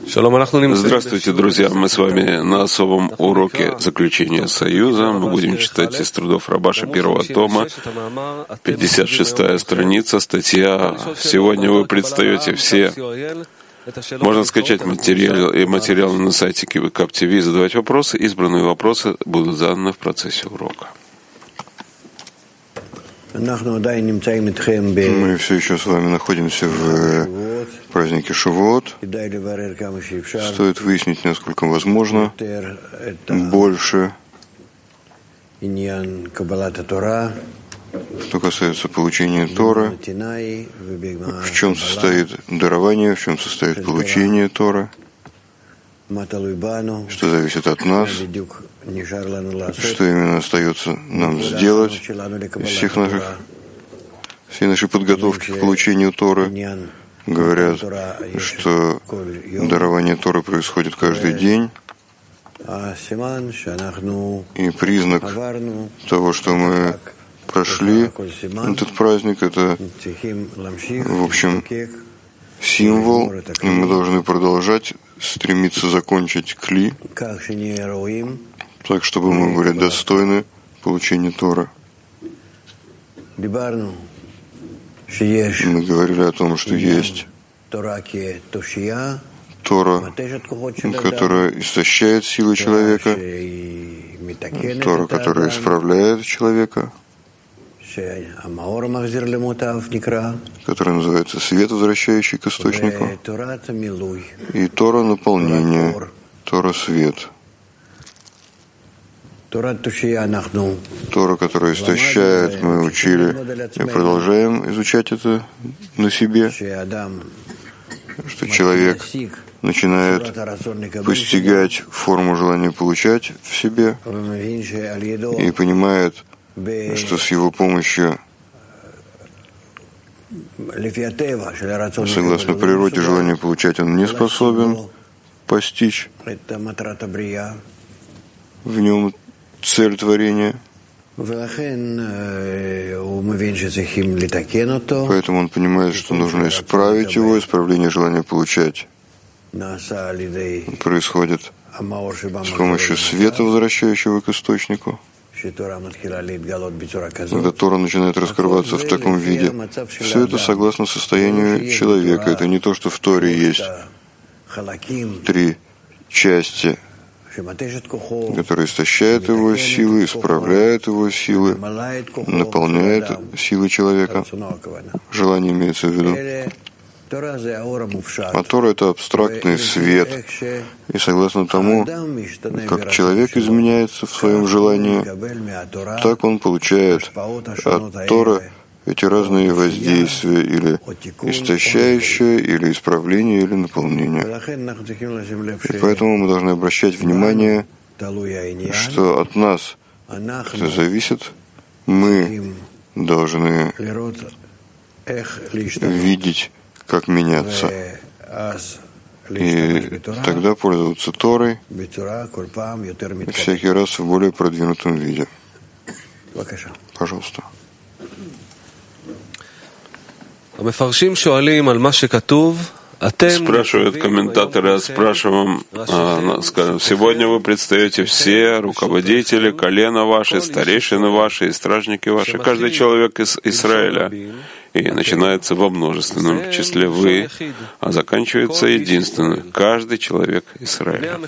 Здравствуйте, друзья! Мы с вами на особом уроке заключения Союза. Мы будем читать из трудов Рабаша первого тома, 56-я страница, статья «Сегодня вы предстаете все». Можно скачать материалы на сайте Kivikap TV, задавать вопросы. Избранные вопросы будут заданы в процессе урока. Мы все еще с вами находимся в празднике Шавуот. Стоит выяснить, насколько возможно, больше, что касается получения Торы, в чем состоит дарование, в чем состоит получение Торы, что зависит от нас, что именно остается нам сделать из всей нашей подготовки к получению Торы. Говорят, что дарование Торы происходит каждый день, и признак того, что мы прошли этот праздник, это, в общем, символ, и мы должны продолжать стремиться закончить кли, так, чтобы мы были достойны получения Торы. Мы говорили о том, что есть Тора, которая истощает силы человека, Тора, которая исправляет человека, которая называется свет, возвращающий к источнику, и Тора наполнение, Тора свет. Тора, которая истощает, мы учили и продолжаем изучать это на себе, что человек начинает постигать форму желания получать в себе и понимает, что с его помощью, согласно природе желания получать, он не способен постичь в нем цель творения. Поэтому он понимает, что нужно исправить его. Исправление желания получать происходит с помощью света, возвращающего к источнику. Когда Тора начинает раскрываться в таком виде, все это согласно состоянию человека. Это не то, что в Торе есть три части, который истощает его силы, исправляет его силы, наполняет силы человека. Желание имеется в виду. А Тора — это абстрактный свет. И согласно тому, как человек изменяется в своем желании, так он получает от Торы эти разные воздействия, или истощающее, или исправление, или наполнение. И поэтому мы должны обращать внимание, что от нас это зависит. Мы должны видеть, как меняться, и тогда пользоваться Торой всякий раз в более продвинутом виде. Пожалуйста. Спрашивают комментаторы, спрашиваем, скажем, сегодня вы предстаете все, руководители, колена ваши, старейшины ваши и стражники ваши, каждый человек из Израиля. И начинается во множественном числе вы, а заканчивается единственным, каждый человек Израиля.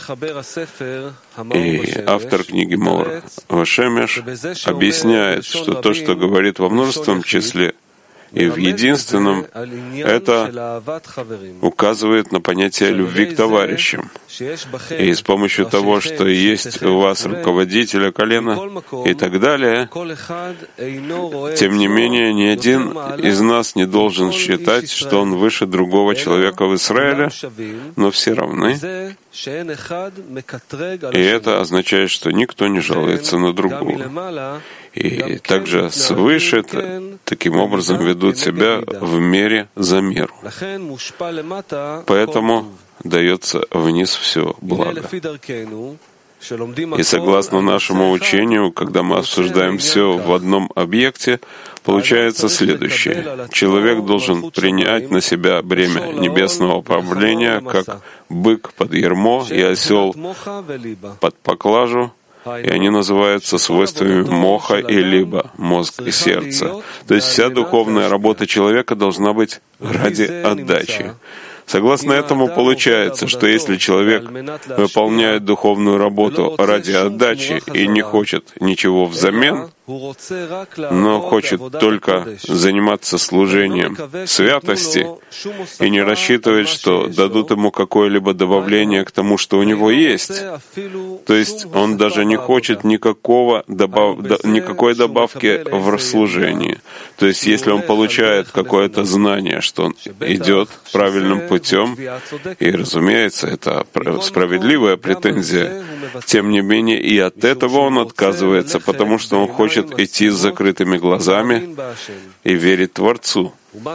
И автор книги Мор Вашемеш объясняет, что то, что говорит во множественном числе и в единственном, это указывает на понятие любви к товарищам. И с помощью того, что есть у вас руководителя колена и так далее, тем не менее, ни один из нас не должен считать, что он выше другого человека в Израиле, но все равны. И это означает, что никто не жалуется на другого. И также свыше таким образом ведут себя в мере за меру. Поэтому дается вниз все благо. И согласно нашему учению, когда мы обсуждаем все в одном объекте, получается следующее. Человек должен принять на себя бремя небесного управления, как бык под ярмо и осел под поклажу, и они называются свойствами моха и либа, мозг и сердце. То есть вся духовная работа человека должна быть ради отдачи. Согласно этому получается, что если человек выполняет духовную работу ради отдачи и не хочет ничего взамен, но хочет только заниматься служением святости и не рассчитывает, что дадут ему какое-либо добавление к тому, что у него есть, то есть он даже не хочет никакой добавки в служении. То есть если он получает какое-то знание, что он идет правильным путем, и, разумеется, это справедливая претензия, тем не менее и от этого он отказывается, потому что он хочет идти с закрытыми глазами и верить Творцу.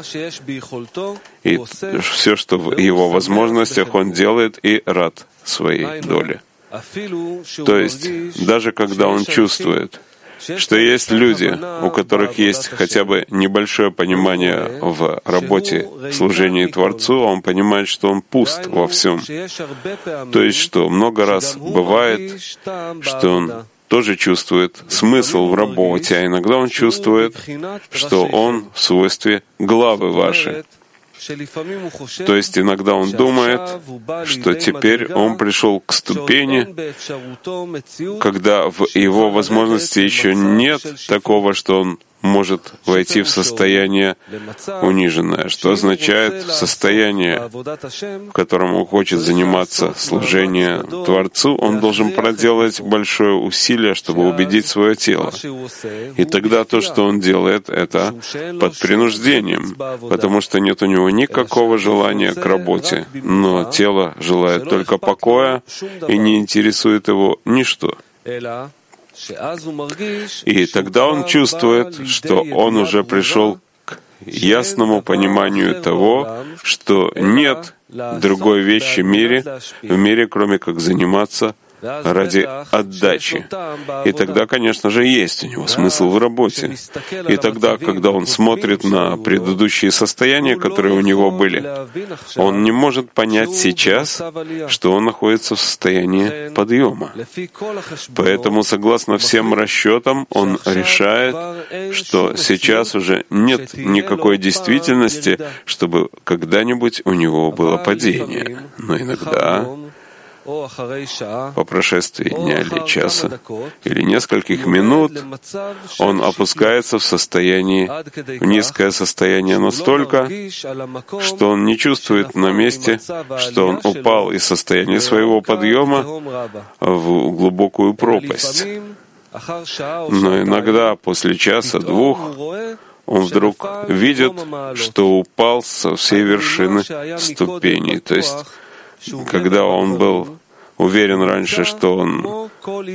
И все, что в его возможностях, он делает и рад своей доле. То есть, даже когда он чувствует, что есть люди, у которых есть хотя бы небольшое понимание в работе служения Творцу, он понимает, что он пуст во всем. То есть, что много раз бывает, что он тоже чувствует смысл в работе, а иногда он чувствует, что он в свойстве главы вашей. То есть иногда он думает, что теперь он пришел к ступени, когда в его возможности еще нет такого, что он может войти в состояние униженное, что означает состояние, в котором он хочет заниматься служением Творцу, он должен проделать большое усилие, чтобы убедить свое тело. И тогда то, что он делает, это под принуждением, потому что нет у него никакого желания к работе, но тело желает только покоя и не интересует его ничто. И тогда он чувствует, что он уже пришел к ясному пониманию того, что нет другой вещи в мире, кроме как заниматься ради отдачи. И тогда, конечно же, есть у него смысл в работе. И тогда, когда он смотрит на предыдущие состояния, которые у него были, он не может понять сейчас, что он находится в состоянии подъема. Поэтому, согласно всем расчетам, он решает, что сейчас уже нет никакой действительности, чтобы когда-нибудь у него было падение. Но иногда, по прошествии дня или часа, или нескольких минут, он опускается в низкое состояние настолько, что он не чувствует на месте, что он упал из состояния своего подъема в глубокую пропасть. Но иногда после часа-двух он вдруг видит, что упал со всей вершины ступеней. То есть, когда он был уверен раньше, что он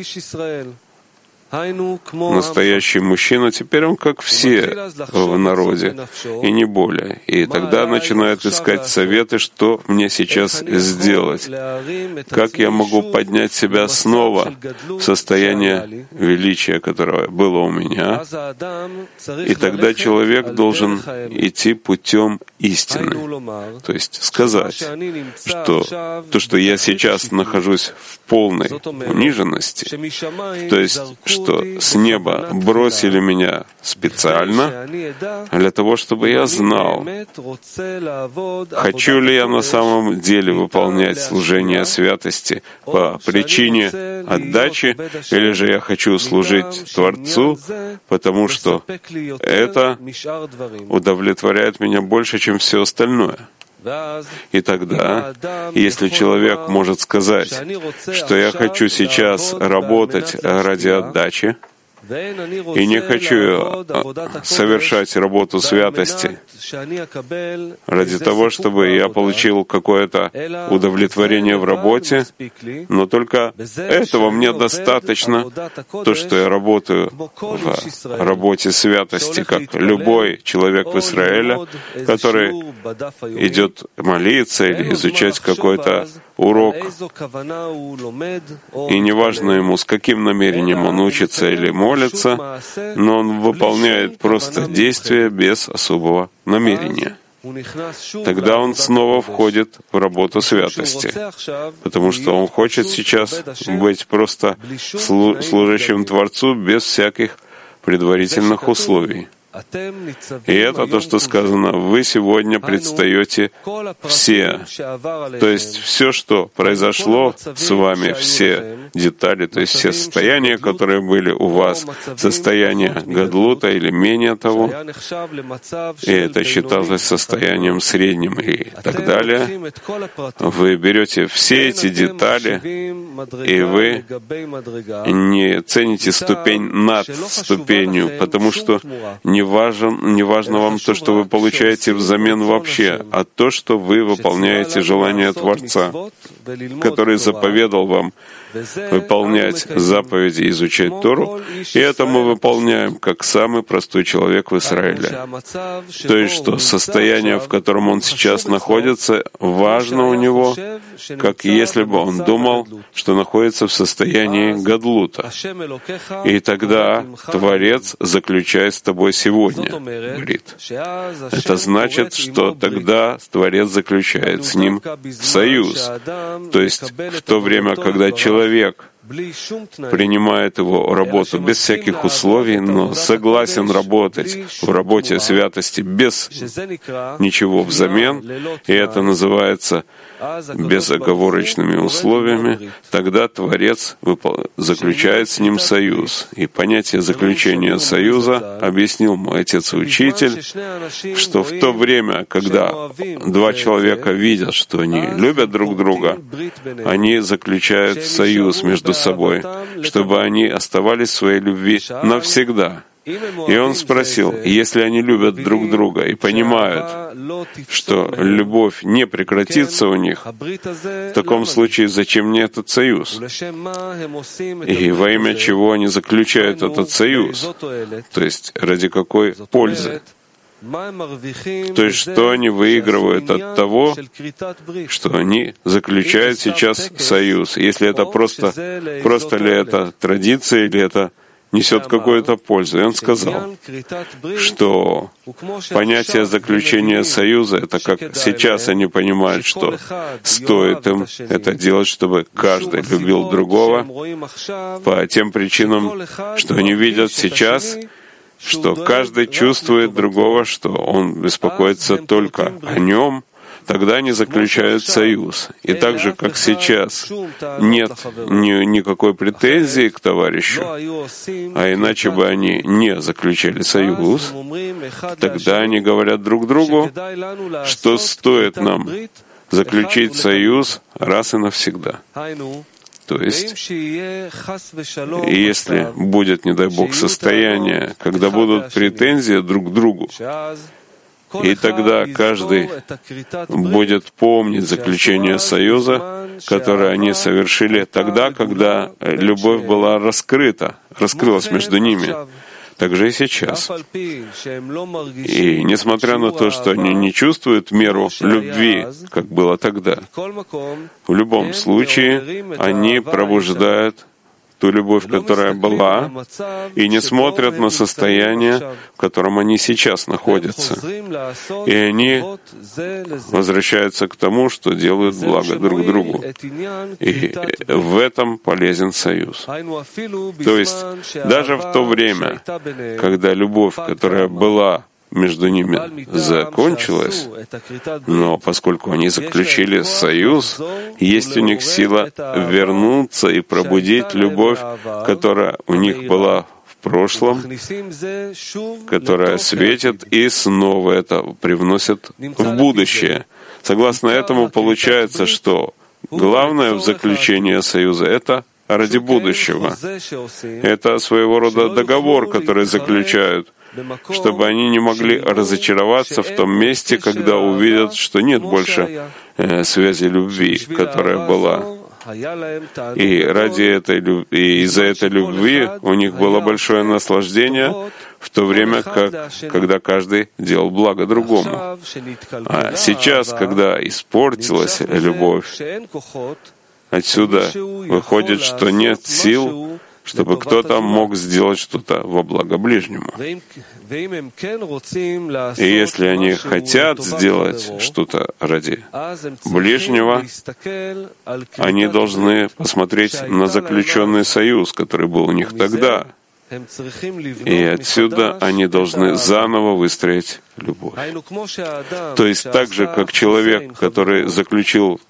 настоящий мужчина, теперь он как все в народе, и не более. И тогда начинает искать советы, что мне сейчас сделать, как я могу поднять себя снова в состояние величия, которое было у меня. И тогда человек должен идти путем истины, то есть сказать, что то, что я сейчас нахожусь в полной униженности, то есть что с неба бросили меня специально для того, чтобы я знал, хочу ли я на самом деле выполнять служение святости по причине отдачи, или же я хочу служить Творцу, потому что это удовлетворяет меня больше, чем все остальное. И тогда, если человек может сказать, что я хочу сейчас работать ради отдачи, и не хочу совершать работу святости ради того, чтобы я получил какое-то удовлетворение в работе, но только этого мне достаточно, то, что я работаю в работе святости, как любой человек в Израиле, который идет молиться или изучать какой-то урок, и неважно ему, с каким намерением он учится или молится, но он выполняет просто действия без особого намерения. Тогда он снова входит в работу святости, потому что он хочет сейчас быть просто служащим Творцу без всяких предварительных условий. И это то, что сказано, вы сегодня предстаете все. То есть все, что произошло с вами, все детали, то есть все состояния, которые были у вас, состояние гадлута или менее того, и это считалось состоянием средним и так далее. Вы берете все эти детали, и вы не цените ступень над ступенью, потому что не важно вам то, что вы получаете взамен вообще, а то, что вы выполняете желание Творца, который заповедал вам выполнять заповеди, изучать Тору, и это мы выполняем как самый простой человек в Израиле. То есть, что состояние, в котором он сейчас находится, важно у него, как если бы он думал, что находится в состоянии гадлута. И тогда Творец заключает с тобой сегодня, говорит. Это значит, что тогда Творец заключает с ним союз. То есть, в то время, когда человек принимает его работу без всяких условий, но согласен работать в работе святости без ничего взамен, и это называется безоговорочными условиями, тогда Творец заключает с ним союз. И понятие заключения союза объяснил мой отец и учитель, что в то время, когда два человека видят, что они любят друг друга, они заключают союз между собой, чтобы они оставались в своей любви навсегда. И он спросил, если они любят друг друга и понимают, что любовь не прекратится у них, в таком случае зачем мне этот союз? И во имя чего они заключают этот союз? То есть ради какой пользы? То есть что они выигрывают от того, что они заключают сейчас союз? Если это просто ли это традиция, или это несет какую-то пользу. И он сказал, что понятие заключения союза — это как сейчас они понимают, что стоит им это делать, чтобы каждый любил другого, по тем причинам, что они видят сейчас, что каждый чувствует другого, что он беспокоится только о нем, тогда они заключают союз. И так же, как сейчас нет никакой претензии к товарищу, а иначе бы они не заключали союз, тогда они говорят друг другу, что стоит нам заключить союз раз и навсегда. То есть, если будет, не дай Бог, состояние, когда будут претензии друг к другу, и тогда каждый будет помнить заключение союза, которое они совершили тогда, когда любовь была раскрылась между ними. Так же и сейчас. И несмотря на то, что они не чувствуют меру любви, как было тогда, в любом случае они пробуждают ту любовь, которая была, и не смотрят на состояние, в котором они сейчас находятся. И они возвращаются к тому, что делают благо друг другу. И в этом полезен союз. То есть даже в то время, когда любовь, которая была между ними, закончилась, но поскольку они заключили союз, есть у них сила вернуться и пробудить любовь, которая у них была в прошлом, которая светит, и снова это привносит в будущее. Согласно этому получается, что главное в заключении союза — это ради будущего. Это своего рода договор, который заключают, чтобы они не могли разочароваться в том месте, когда увидят, что нет больше связи любви, которая была. И из-за этой любви у них было большое наслаждение, в то время, когда каждый делал благо другому. А сейчас, когда испортилась любовь, отсюда выходит, что нет сил, чтобы кто-то мог сделать что-то во благо ближнему. И если они хотят сделать что-то ради ближнего, они должны посмотреть на заключенный союз, который был у них тогда. И отсюда они должны заново выстроить любовь. То есть так же, как человек, который заключил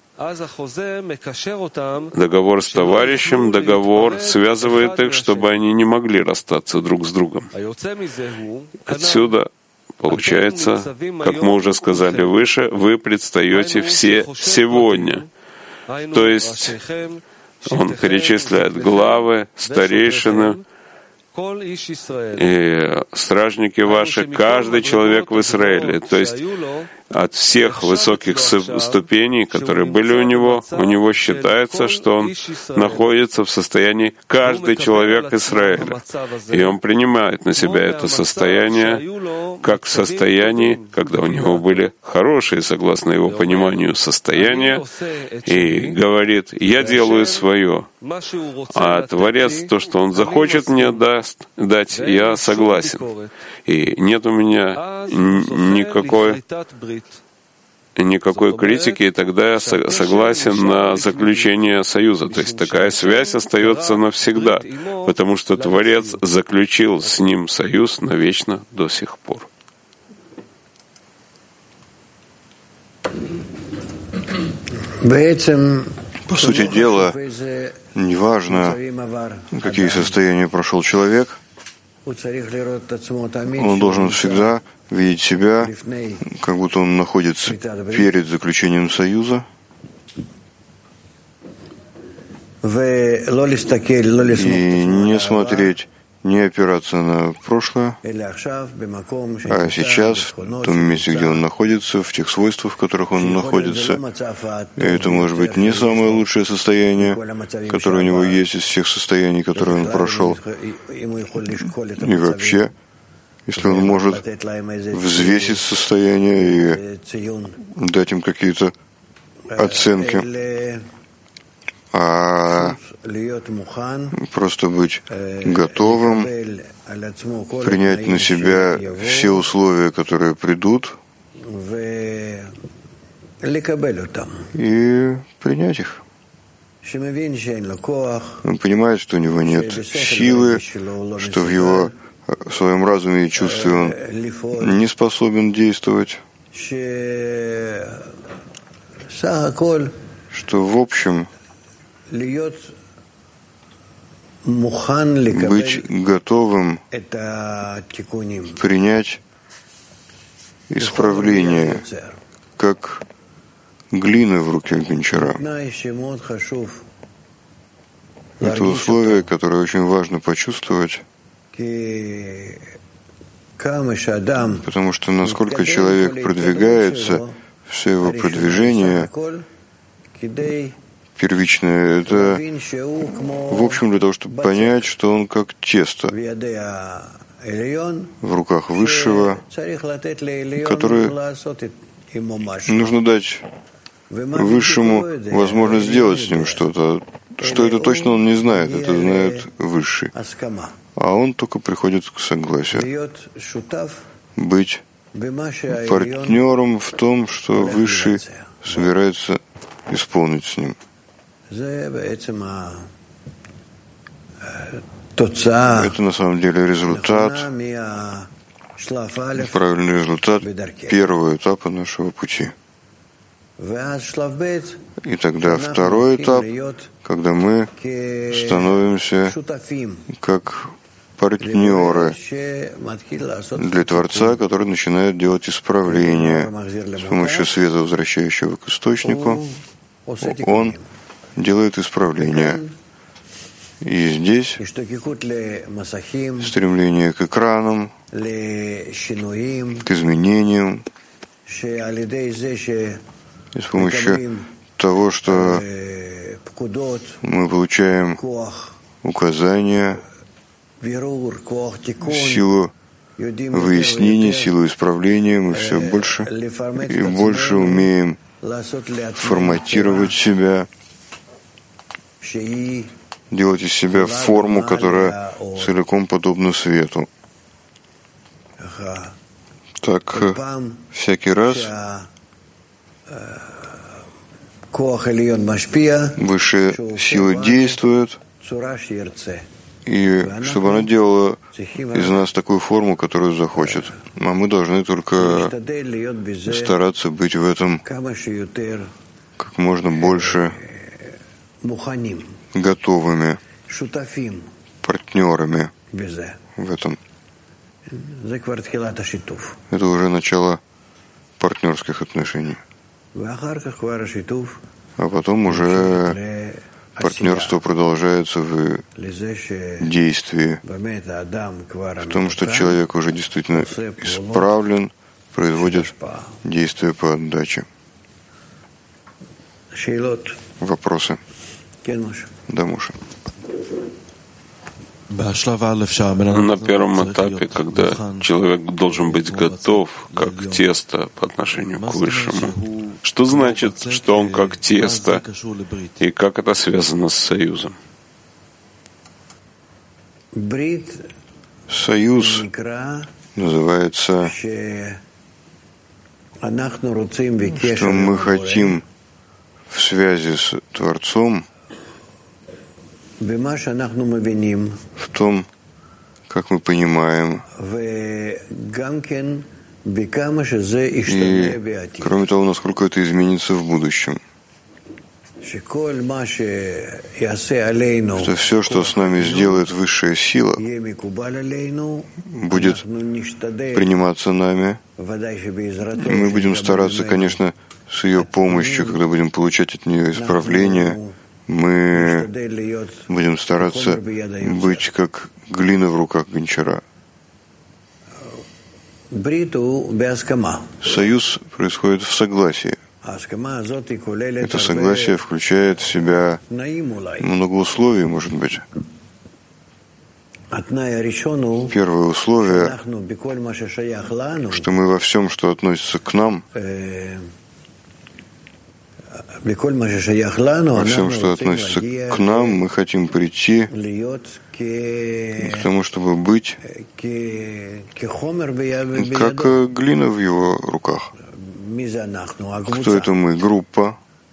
договор с товарищем, договор связывает их, чтобы они не могли расстаться друг с другом. Отсюда получается, как мы уже сказали выше, вы предстаете все сегодня. То есть он перечисляет главы, старейшины и стражники ваши, каждый человек в Израиле. То есть от всех высоких ступеней, которые были у него считается, что он находится в состоянии каждый человек Израиля. И он принимает на себя это состояние как в состоянии, когда у него были хорошие, согласно его пониманию, состояния, и говорит: «Я делаю свое, а Творец, то, что Он захочет мне дать, я согласен». И нет у меня никакой критики, и тогда я согласен на заключение союза. То есть такая связь остается навсегда, потому что Творец заключил с ним союз навечно до сих пор. По сути дела, неважно, какие состояния прошел человек, он должен всегда видеть себя, как будто он находится перед заключением союза, и не смотреть, не опираться на прошлое, а сейчас, в том месте, где он находится, в тех свойствах, в которых он находится. И это может быть не самое лучшее состояние, которое у него есть из всех состояний, которые он прошел. И вообще, если он может взвесить состояние и дать им какие-то оценки, а просто быть готовым принять на себя все условия, которые придут, и принять их. Он понимает, что у него нет силы, что в его в своем разуме и чувстве он не способен действовать, что в общем быть готовым принять исправление, как глина в руке гончара. Это условие, которое очень важно почувствовать, потому что насколько человек продвигается, все его продвижение первичное, это, в общем, для того, чтобы понять, что он как тесто в руках Высшего, которое нужно дать Высшему возможность сделать с ним что-то. Что это точно он не знает, это знает Высший. А он только приходит к согласию. Быть партнером в том, что Высший собирается исполнить с ним. Это на самом деле результат, правильный результат первого этапа нашего пути. И тогда второй этап, когда мы становимся как партнеры для Творца, который начинает делать исправления с помощью света, возвращающего к источнику. Он делает исправления. И здесь стремление к экранам, к изменениям, и с помощью того, что мы получаем указания, силу выяснения, силу исправления, мы все больше и больше умеем форматировать себя, делать из себя форму, которая целиком подобна свету. Так, всякий раз высшая сила действует, и чтобы она делала из нас такую форму, которую захочет. А мы должны только стараться быть в этом как можно больше готовыми, партнерами в этом. Это уже начало партнерских отношений. А потом уже партнерство продолжается в действии, в том, что человек уже действительно исправлен, производит действия по отдаче. Вопросы? Да, Моше. На первом этапе, когда человек должен быть готов, как тесто по отношению к Высшему, что значит, что он как тесто, и как это связано с союзом? Союз называется, что мы хотим в связи с Творцом, в том, как мы понимаем, и, кроме того, насколько это изменится в будущем. Что все, что с нами сделает высшая сила, будет приниматься нами. И мы будем стараться, конечно, с ее помощью, когда будем получать от нее исправление, мы будем стараться быть как глина в руках гончара. Союз происходит в согласии. Это согласие включает в себя много условий, может быть. Первое условие, что мы во всем, что относится к нам, во всем, что относится к нам, мы хотим прийти к тому, чтобы быть как глина в его руках. Кто это мы? Группа.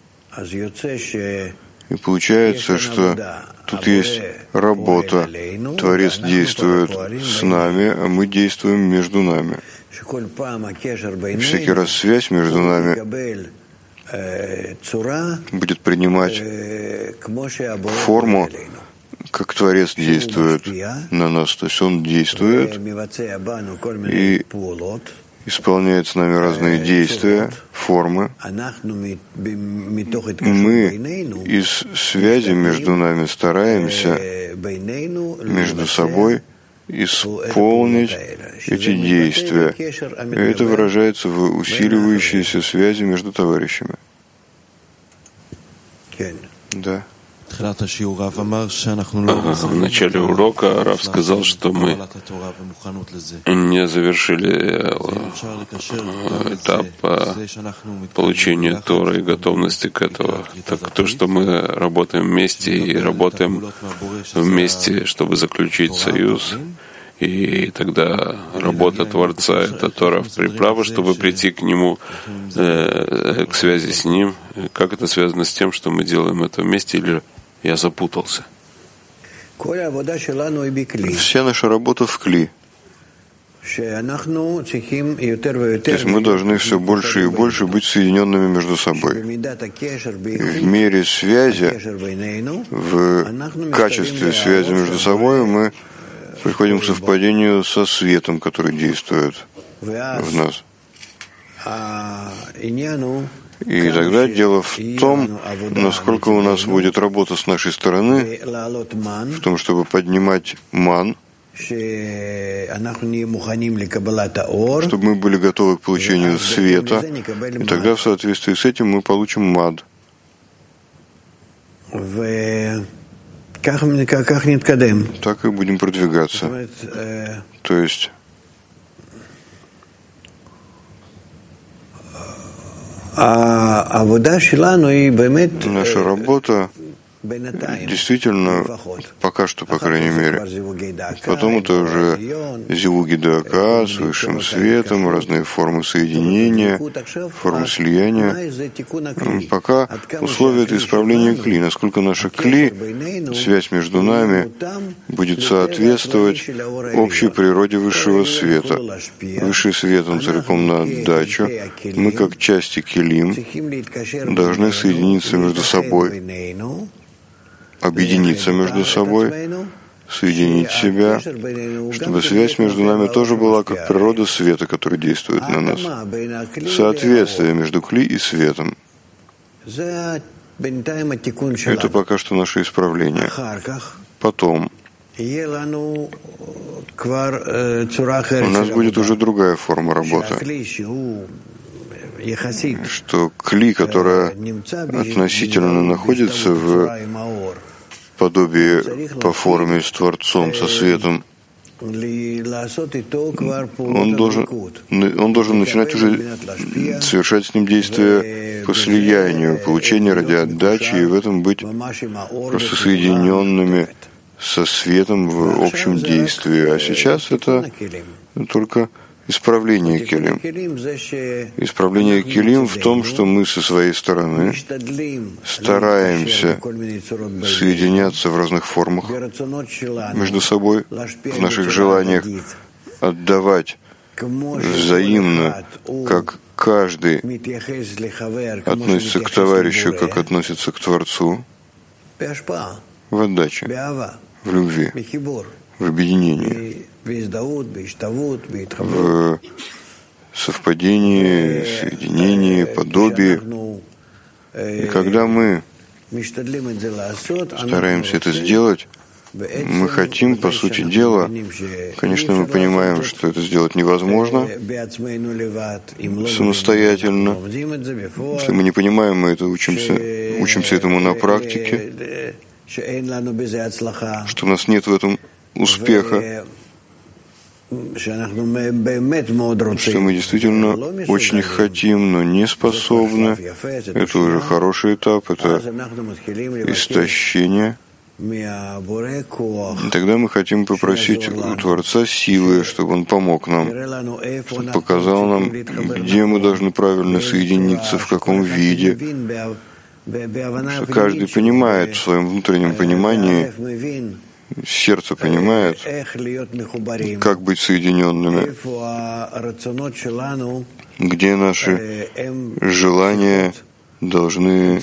И получается, что тут есть работа. Творец действует с нами, а мы действуем между нами. И всякий раз связь между нами будет принимать форму, как Творец действует на нас. То есть Он действует и исполняет с нами разные действия, формы. Мы из связи между нами стараемся между собой исполнить эти действия. И это выражается в усиливающейся связи между товарищами. Да. В начале урока Рав сказал, что мы не завершили этап получения Торы и готовности к этому. Так то, что мы работаем вместе и работаем вместе, чтобы заключить союз, и тогда работа Творца — это Тора в приправу, чтобы прийти к Нему, к связи с Ним. Как это связано с тем, что мы делаем это вместе, или я запутался? Вся наша работа в кли. То есть мы должны все больше и больше быть соединенными между собой. И в мере связи, в качестве связи между собой мы приходим к совпадению со светом, который действует в нас. И тогда дело в том, насколько у нас будет работа с нашей стороны, в том, чтобы поднимать ман, чтобы мы были готовы к получению света, и тогда в соответствии с этим мы получим мад. Так и будем продвигаться. То есть Наша работа действительно, пока что, по крайней мере. Потом это уже зивуги дака с высшим светом, разные формы соединения, формы слияния. Пока условие — это исправление кли. Насколько наша кли, связь между нами, будет соответствовать общей природе высшего света. Высший свет, он целиком на отдачу. Мы, как части келим, должны соединиться между собой, объединиться между собой, соединить себя, чтобы связь между нами тоже была как природа света, который действует на нас. Соответствие между кли и светом. Это пока что наше исправление. Потом у нас будет уже другая форма работы, что кли, которая относительно находится в подобии по форме с Творцом, со светом, он должен начинать уже совершать с ним действия по слиянию, получение ради отдачи, и в этом быть просто соединенными со светом в общем действии. А сейчас это только исправление келим. Исправление келим в том, что мы со своей стороны стараемся соединяться в разных формах между собой, в наших желаниях, отдавать взаимно, как каждый относится к товарищу, как относится к Творцу, в отдаче, в любви, в объединении, в совпадении, соединении, подобии. И когда мы стараемся это сделать, мы хотим, по сути дела, конечно, мы понимаем, что это сделать невозможно самостоятельно. Если мы не понимаем, мы это учимся этому на практике, что у нас нет в этом успеха, что мы действительно очень хотим, но не способны. Это уже хороший этап, это истощение. И тогда мы хотим попросить у Творца силы, чтобы Он помог нам, чтобы показал нам, где мы должны правильно соединиться, в каком виде, что каждый понимает в своем внутреннем понимании, сердце понимает, как быть соединенными, где наши желания должны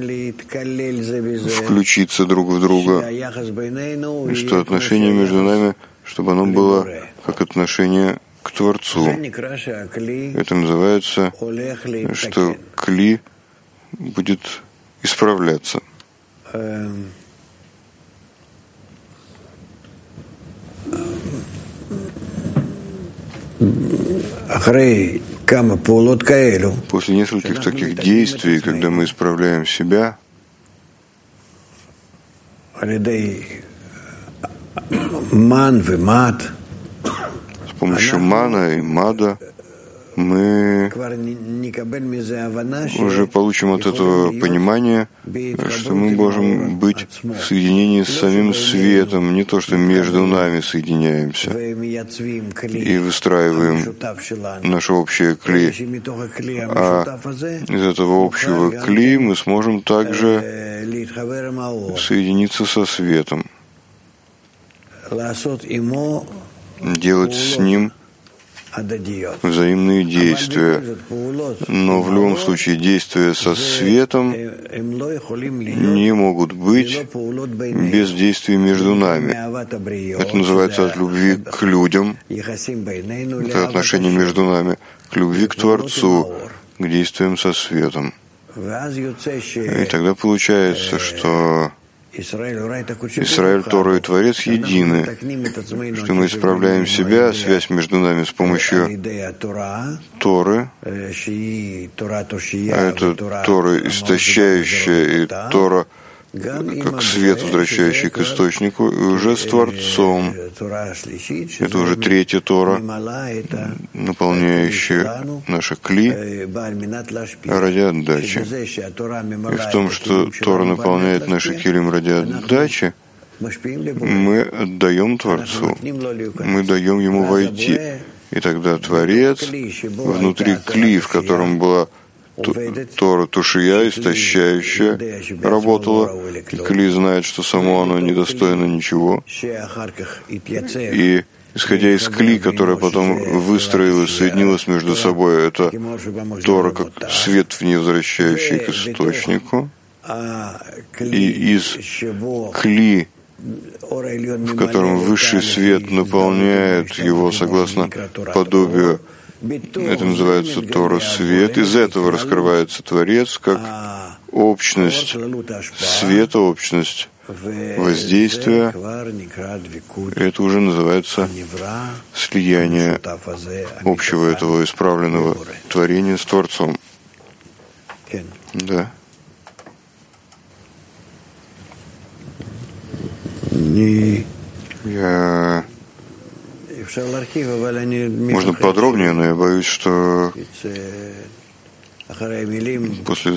включиться друг в друга, и что отношение между нами, чтобы оно было как отношение к Творцу. Это называется, что кли будет исправляться. После нескольких таких действий, когда мы исправляем себя с помощью мана и мада, мы уже получим от этого понимание, что мы можем быть в соединении с самим светом, не то, что между нами соединяемся и выстраиваем наше общее кли, а из этого общего кли мы сможем также соединиться со светом, делать с ним взаимные действия. Но в любом случае действия со светом не могут быть без действий между нами. Это называется от любви к людям, это отношение между нами, к любви к Творцу, к действиям со светом. И тогда получается, что Исраэль, Тора и Творец едины, что мы исправляем себя, связь между нами с помощью Торы, а это Тора истощающая и Тора, как свет, возвращающий к источнику, и уже с Творцом. Это уже третья Тора, наполняющая наши кли ради отдачи. И в том, что Тора наполняет наши килим ради отдачи, мы отдаем Творцу, мы даем Ему войти. И тогда Творец внутри кли, в котором была Тора тушия, истощающая, работала, и кли знает, что само оно недостойно ничего. И исходя из кли, которая потом выстроилась, соединилась между собой, это Тора как свет, в ней возвращающий к источнику, и из кли, в котором высший свет наполняет его согласно подобию, это называется Тора свет. Из этого раскрывается Творец как общность света, общность воздействия. Это уже называется слияние общего этого исправленного творения с Творцом. Да. Можно подробнее, но я боюсь, что после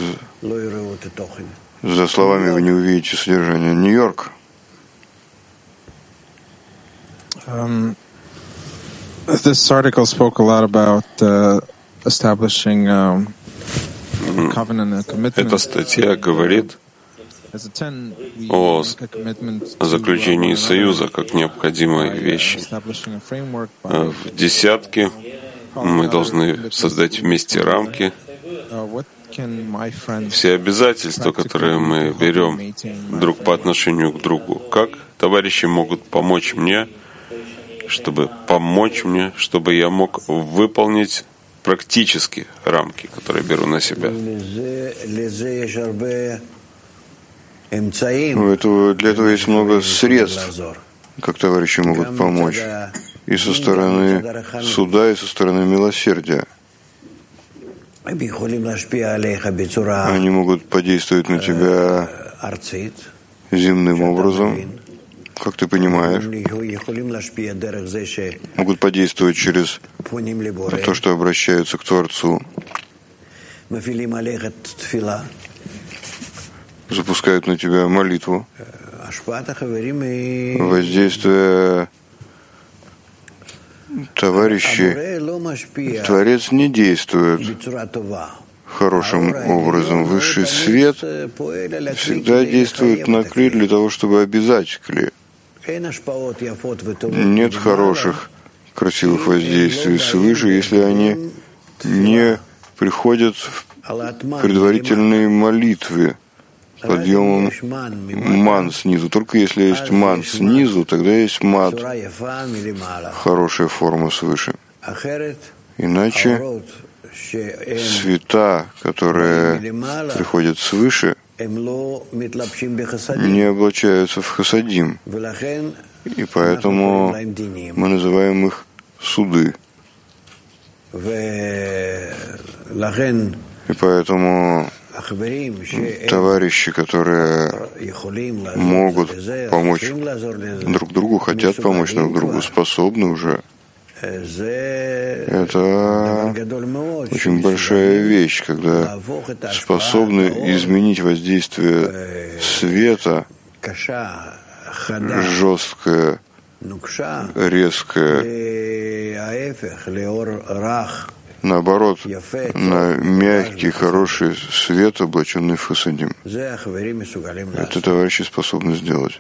за словами вы не увидите содержание. Нью-Йорк. This article spoke a lot about establishing covenant and commitment. Эта статья говорит о заключении союза как необходимой вещи. В десятке мы должны создать вместе рамки. Все обязательства, которые мы берем друг по отношению к другу, как товарищи могут помочь мне, чтобы я мог выполнить практически рамки, которые беру на себя. Для этого есть много средств, как товарищи могут помочь. И со стороны суда, и со стороны милосердия. Они могут подействовать на тебя земным образом, как ты понимаешь. Могут подействовать через то, что обращаются к Творцу. Запускают на тебя молитву. Воздействие товарищей. Творец не действует хорошим образом. Высший свет всегда действует на кли для того, чтобы обязать кли. Нет хороших, красивых воздействий свыше, если они не приходят в предварительной молитве, подъемом ман снизу. Только если есть ман снизу, тогда есть мат, хорошая форма свыше. Иначе света, которые приходят свыше, не облачаются в хасадим. И поэтому мы называем их суды. И поэтому товарищи, которые могут помочь друг другу, хотят помочь друг другу, способны уже. Это очень большая вещь, когда способны изменить воздействие света, жесткое, резкое, наоборот, на мягкий, хороший свет, облаченный в хасадим. Это товарищи способны сделать.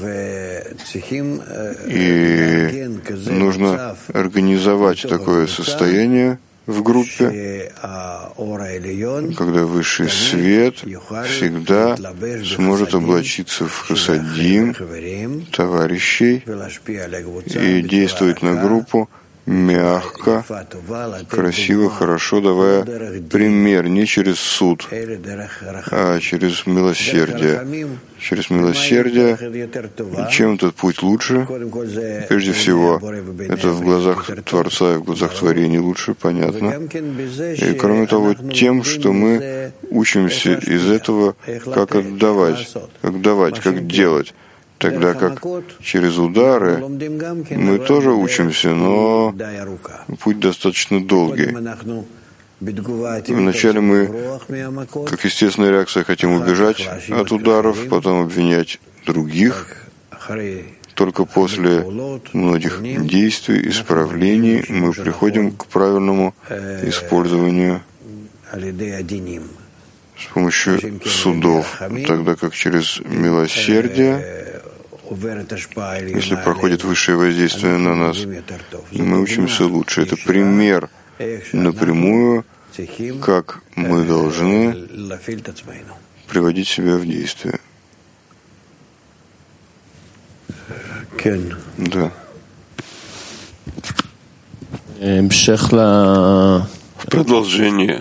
И нужно организовать такое состояние в группе, когда высший свет всегда сможет облачиться в хасадим товарищей и действовать на группу мягко, красиво, хорошо, давая пример не через суд, а через милосердие. через милосердие. И чем этот путь лучше? Прежде всего, это в глазах Творца и в глазах творений лучше, понятно. И кроме того, тем, что мы учимся из этого, как отдавать, как давать, как делать. Тогда как через удары мы тоже учимся, но путь достаточно долгий. Вначале мы, как естественная реакция, хотим убежать от ударов, потом обвинять других. Только после многих действий, исправлений мы приходим к правильному использованию с помощью судов, тогда как через милосердие, если проходит высшее воздействие на нас, мы учимся лучше. Это пример напрямую, как мы должны приводить себя в действие. Да. В продолжение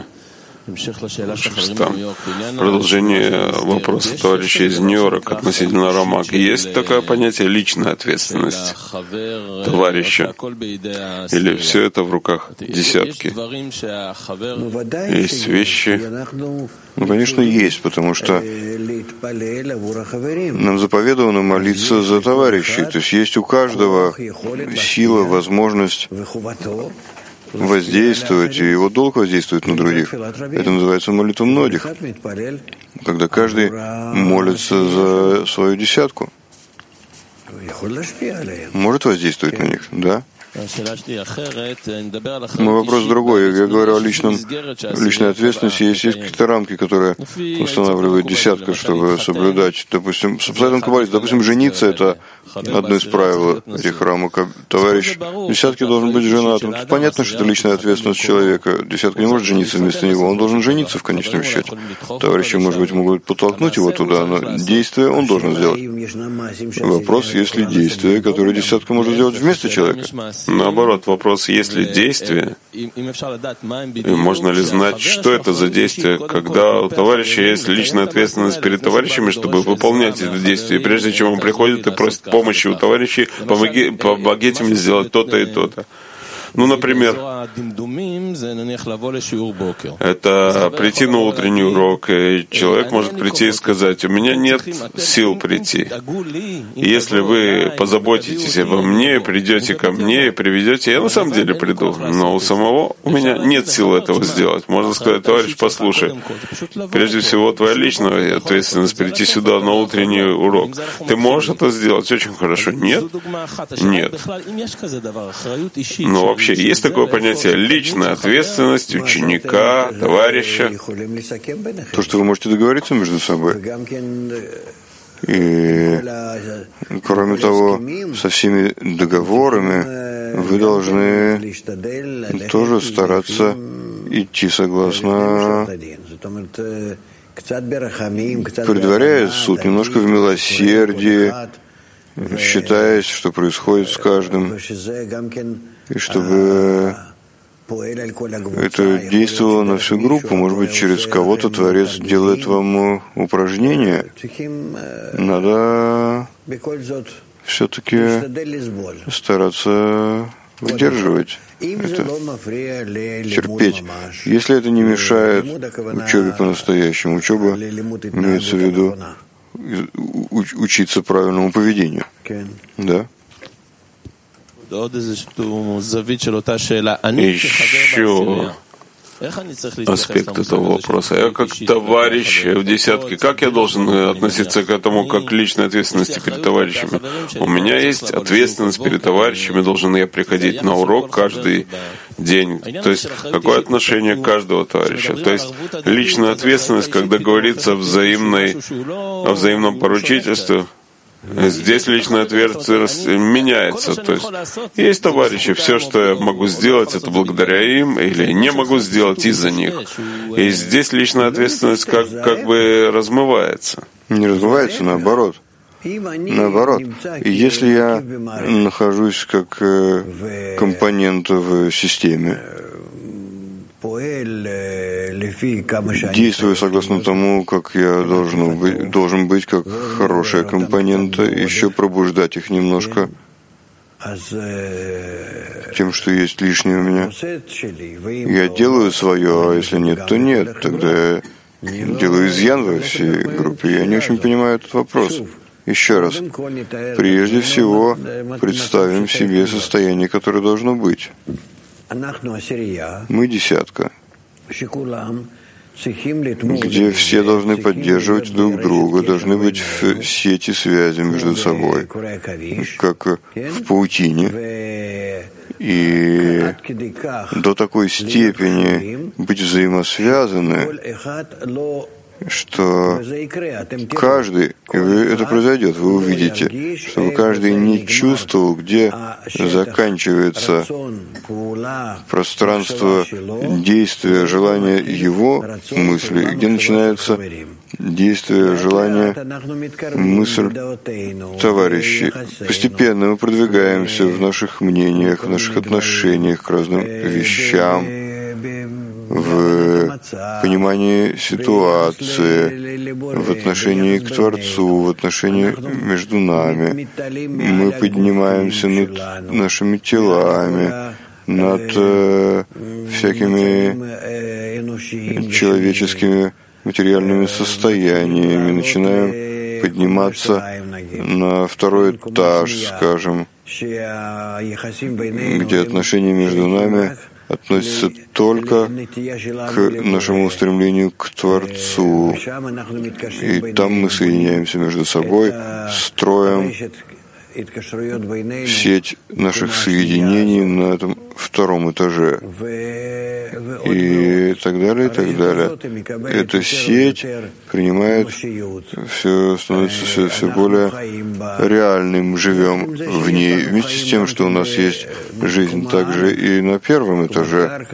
вопроса товарища из Нью-Йорка относительно Рамак. Есть такое понятие личная ответственность товарища? Или все это в руках десятки? Есть вещи? Ну, конечно, есть, потому что нам заповедовано молиться за товарищей. То есть у каждого сила, возможность воздействовать, и его долг воздействует на других. Это называется молитва многих, когда каждый молится за свою десятку. Может воздействовать на них, да? Но вопрос другой. Я говорю о личной ответственности. Есть какие-то рамки, которые устанавливает десятка, чтобы соблюдать. Допустим, допустим, жениться — это одно из правил этих рамок. Товарищ десятки должен быть женатым. Понятно, что это личная ответственность человека. Десятка не может жениться вместо него. Он должен жениться в конечном счете. Товарищи, может быть, могут подтолкнуть его туда, но действие он должен сделать. Вопрос, есть ли действие, которое десятка может сделать вместо человека? Наоборот, вопрос, есть ли действие, и можно ли знать, что это за действие, когда у товарища есть личная ответственность перед товарищами, чтобы выполнять это действие. И прежде чем он приходит и просит помощи у товарищей, помогите мне сделать то-то и то-то. Ну, например, это прийти на утренний урок, и человек может прийти и сказать: у меня нет сил прийти. И если вы позаботитесь обо мне, придете ко мне и приведете, я на самом деле приду, но у самого у меня нет сил этого сделать. Можно сказать: товарищ, послушай, прежде всего твоя личная ответственность прийти сюда на утренний урок. Ты можешь это сделать очень хорошо? Нет? Нет. Но вообще есть такое понятие личная ответственность ученика, товарища. То, что вы можете договориться между собой. И, кроме того, со всеми договорами вы должны тоже стараться идти согласно, предваряя суд, немножко в милосердии, считаясь, что происходит с каждым, и чтобы это действовало на всю группу. Может быть, через кого-то Творец делает вам упражнение. Надо все-таки стараться выдерживать это, терпеть. Если это не мешает учебе по-настоящему, учеба имеется в виду учиться правильному поведению. Да? Еще аспект этого вопроса. Я как товарищ в десятке, как я должен относиться к этому как к личной ответственности перед товарищами? У меня есть ответственность перед товарищами, должен я приходить на урок каждый день. То есть какое отношение каждого товарища? То есть личная ответственность, когда говорится о взаимном поручительстве. Здесь личная ответственность меняется. То есть товарищи, все, что я могу сделать, это благодаря им, или не могу сделать из-за них. И здесь личная ответственность как бы размывается. Не размывается, наоборот. Наоборот. И если я нахожусь как компонент в системе, действую согласно тому, как я должен быть, как хорошая компонента, еще пробуждать их немножко тем, что есть лишнее у меня. Я делаю свое, а если нет, то нет. Тогда я делаю изъян во всей группе. Я не очень понимаю этот вопрос. Еще раз. Прежде всего, представим себе состояние, которое должно быть. Мы десятка, где все должны поддерживать друг друга, должны быть в сети связи между собой, как в паутине. И до такой степени быть взаимосвязаны, что каждый, и это произойдет, вы увидите, чтобы каждый не чувствовал, где заканчивается пространство действия, желания его мысли, и где начинается действие, желание, мысль товарищей. Постепенно мы продвигаемся в наших мнениях, в наших отношениях к разным вещам, в понимании ситуации, в отношении к Творцу, в отношении между нами. Мы поднимаемся над нашими телами, над всякими человеческими материальными состояниями, начинаем подниматься на второй этаж, скажем, где отношения между нами относится только к нашему устремлению к Творцу. И там мы соединяемся между собой, строим сеть наших соединений на этом втором этаже. И так далее, и так далее. Эта сеть принимает становится все более реальной. Мы живем в ней. Вместе с тем, что у нас есть жизнь также и на первом этаже.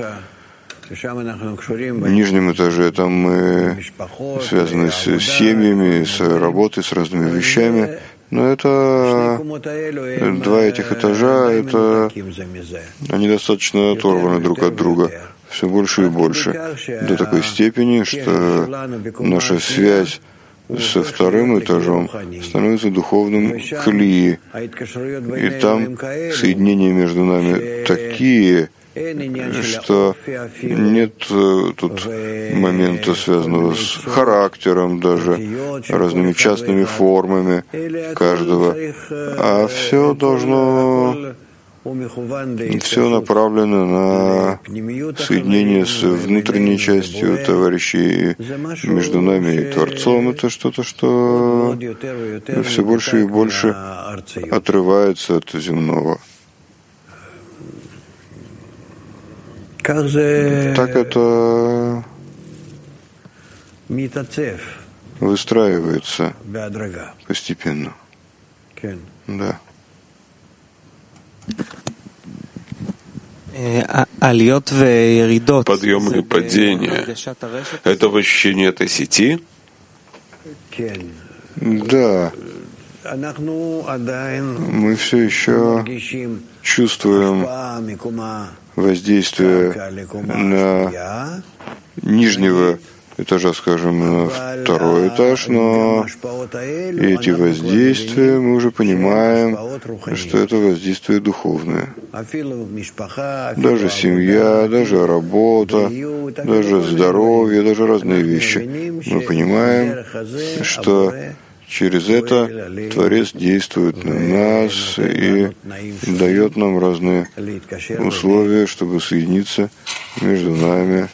В нижнем этаже там мы связаны с семьями, с работой, с разными вещами. Но это два этих этажа, они достаточно оторваны друг от друга, все больше и больше, до такой степени, что наша связь со вторым этажом становится духовным кли. И там соединения между нами такие, что нет тут момента, связанного с характером, даже разными частными формами каждого, а все направлено на соединение с внутренней частью товарищей между нами и Творцом. Это что-то, что все больше и больше отрывается от земного. Так это выстраивается постепенно. Да. Подъемы и падения — это в ощущении этой сети? Да. Мы все еще чувствуем воздействие на нижнего этажа, скажем, на второй этаж, но эти воздействия мы уже понимаем, что это воздействие духовное. Даже семья, даже работа, даже здоровье, даже разные вещи. Мы понимаем, что через это Творец действует на нас и дает нам разные условия, чтобы соединиться между нами.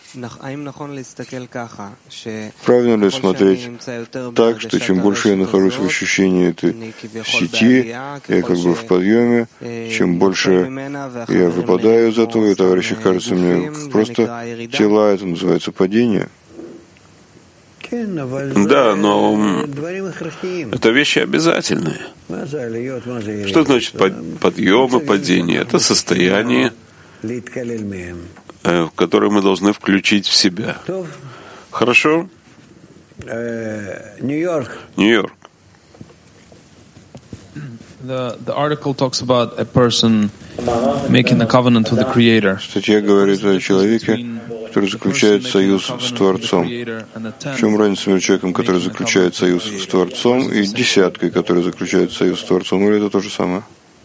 Правильно ли смотреть так, что чем больше я нахожусь в ощущении этой сети, я как бы в подъеме, чем больше я выпадаю из этого, и товарищи кажутся мне просто тела, это называется падение? Да, но это вещи обязательные. Что значит подъем и падение? Это состояние, в которое мы должны включить в себя. Хорошо? Нью-Йорк. The article talks about a person making a covenant with the Creator. Статья говорит о человеке, который заключает союз с Творцом. В чем разница между человеком, который заключает союз с Творцом, и десяткой, который заключает союз с Творцом? Или это то же самое?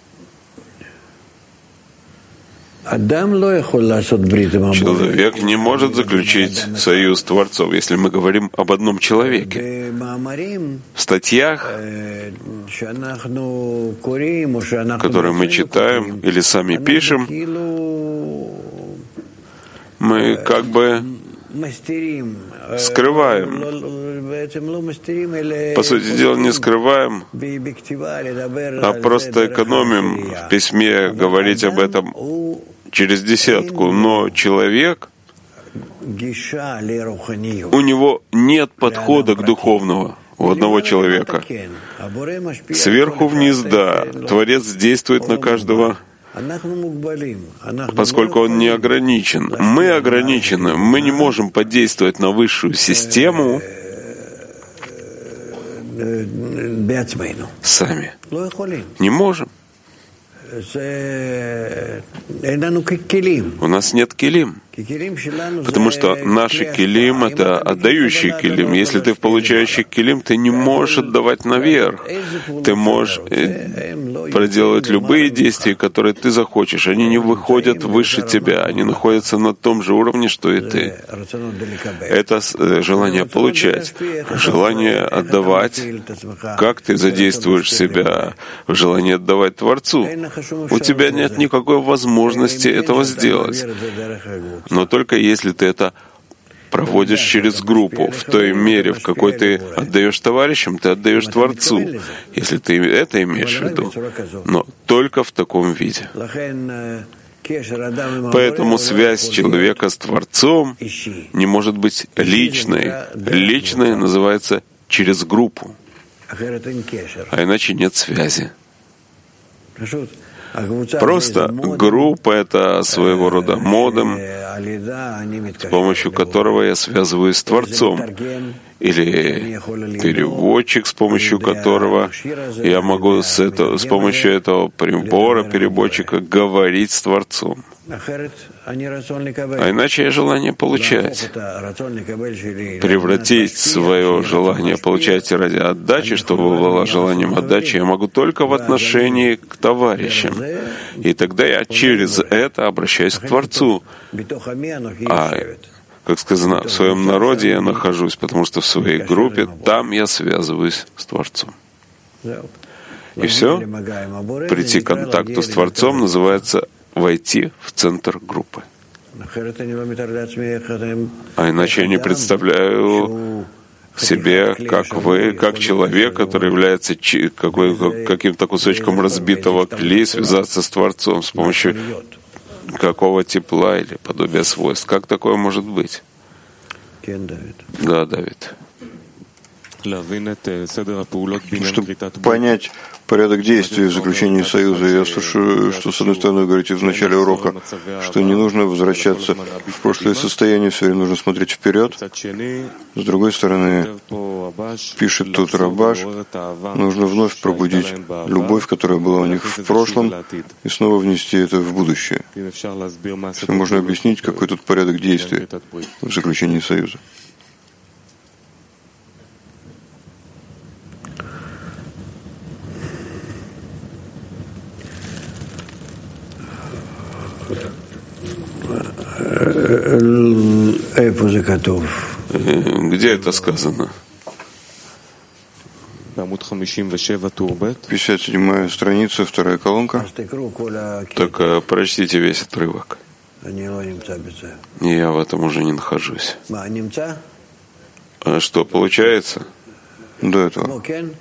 Человек не может заключить союз с Творцом, если мы говорим об одном человеке. В статьях, которые мы читаем или сами пишем, мы как бы скрываем. По сути дела, не скрываем, а просто экономим в письме говорить об этом через десятку. Но человек, у него нет подхода к духовному у одного человека. Сверху вниз, да, Творец действует на каждого, поскольку он не ограничен. Мы ограничены, мы не можем подействовать на высшую систему сами. Не можем. У нас нет килим. Потому что наши килим — это отдающий килим. Если ты в получающий килим, ты не можешь отдавать наверх. Ты можешь проделывать любые действия, которые ты захочешь. Они не выходят выше тебя. Они находятся на том же уровне, что и ты. Это желание получать, желание отдавать. Как ты задействуешь себя в желании отдавать Творцу? У тебя нет никакой возможности этого сделать. Но только если ты это проводишь через группу, в той мере, в какой ты отдаешь товарищам, ты отдаешь Творцу, если ты это имеешь в виду. Но только в таком виде. Поэтому связь человека с Творцом не может быть личной. Личной называется через группу. А иначе нет связи. Просто группа — это своего рода модем, с помощью которого я связываюсь с Творцом, или переводчик, с помощью которого я могу с помощью этого прибора, переводчика, говорить с Творцом. А иначе я желание получать. Превратить свое желание получать ради отдачи, чтобы было желанием отдачи, я могу только в отношении к товарищам. И тогда я через это обращаюсь к Творцу. А, как сказано, в своем народе я нахожусь, потому что в своей группе там я связываюсь с Творцом. И все. Прийти к контакту с Творцом называется войти в центр группы. А иначе я не представляю себе, как вы, как человек, который является каким-то кусочком разбитого клея, связаться с Творцом с помощью какого тепла или подобия свойств. Как такое может быть? Да, Давид. Чтобы понять порядок действий в заключении союза, я слышу, что, с одной стороны, вы говорите в начале урока, что не нужно возвращаться в прошлое состояние, все время нужно смотреть вперед. С другой стороны, пишет тут Рабаш, нужно вновь пробудить любовь, которая была у них в прошлом, и снова внести это в будущее. Если можно объяснить, какой тут порядок действий в заключении союза. Где это сказано? 57-я страница, вторая колонка. Так прочтите весь отрывок. Я в этом уже не нахожусь. А что, получается? До этого.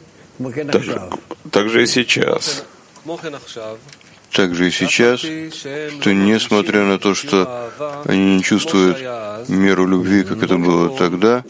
Так же и сейчас. Также и сейчас, что несмотря на то, что они не чувствуют меру любви, как это было тогда,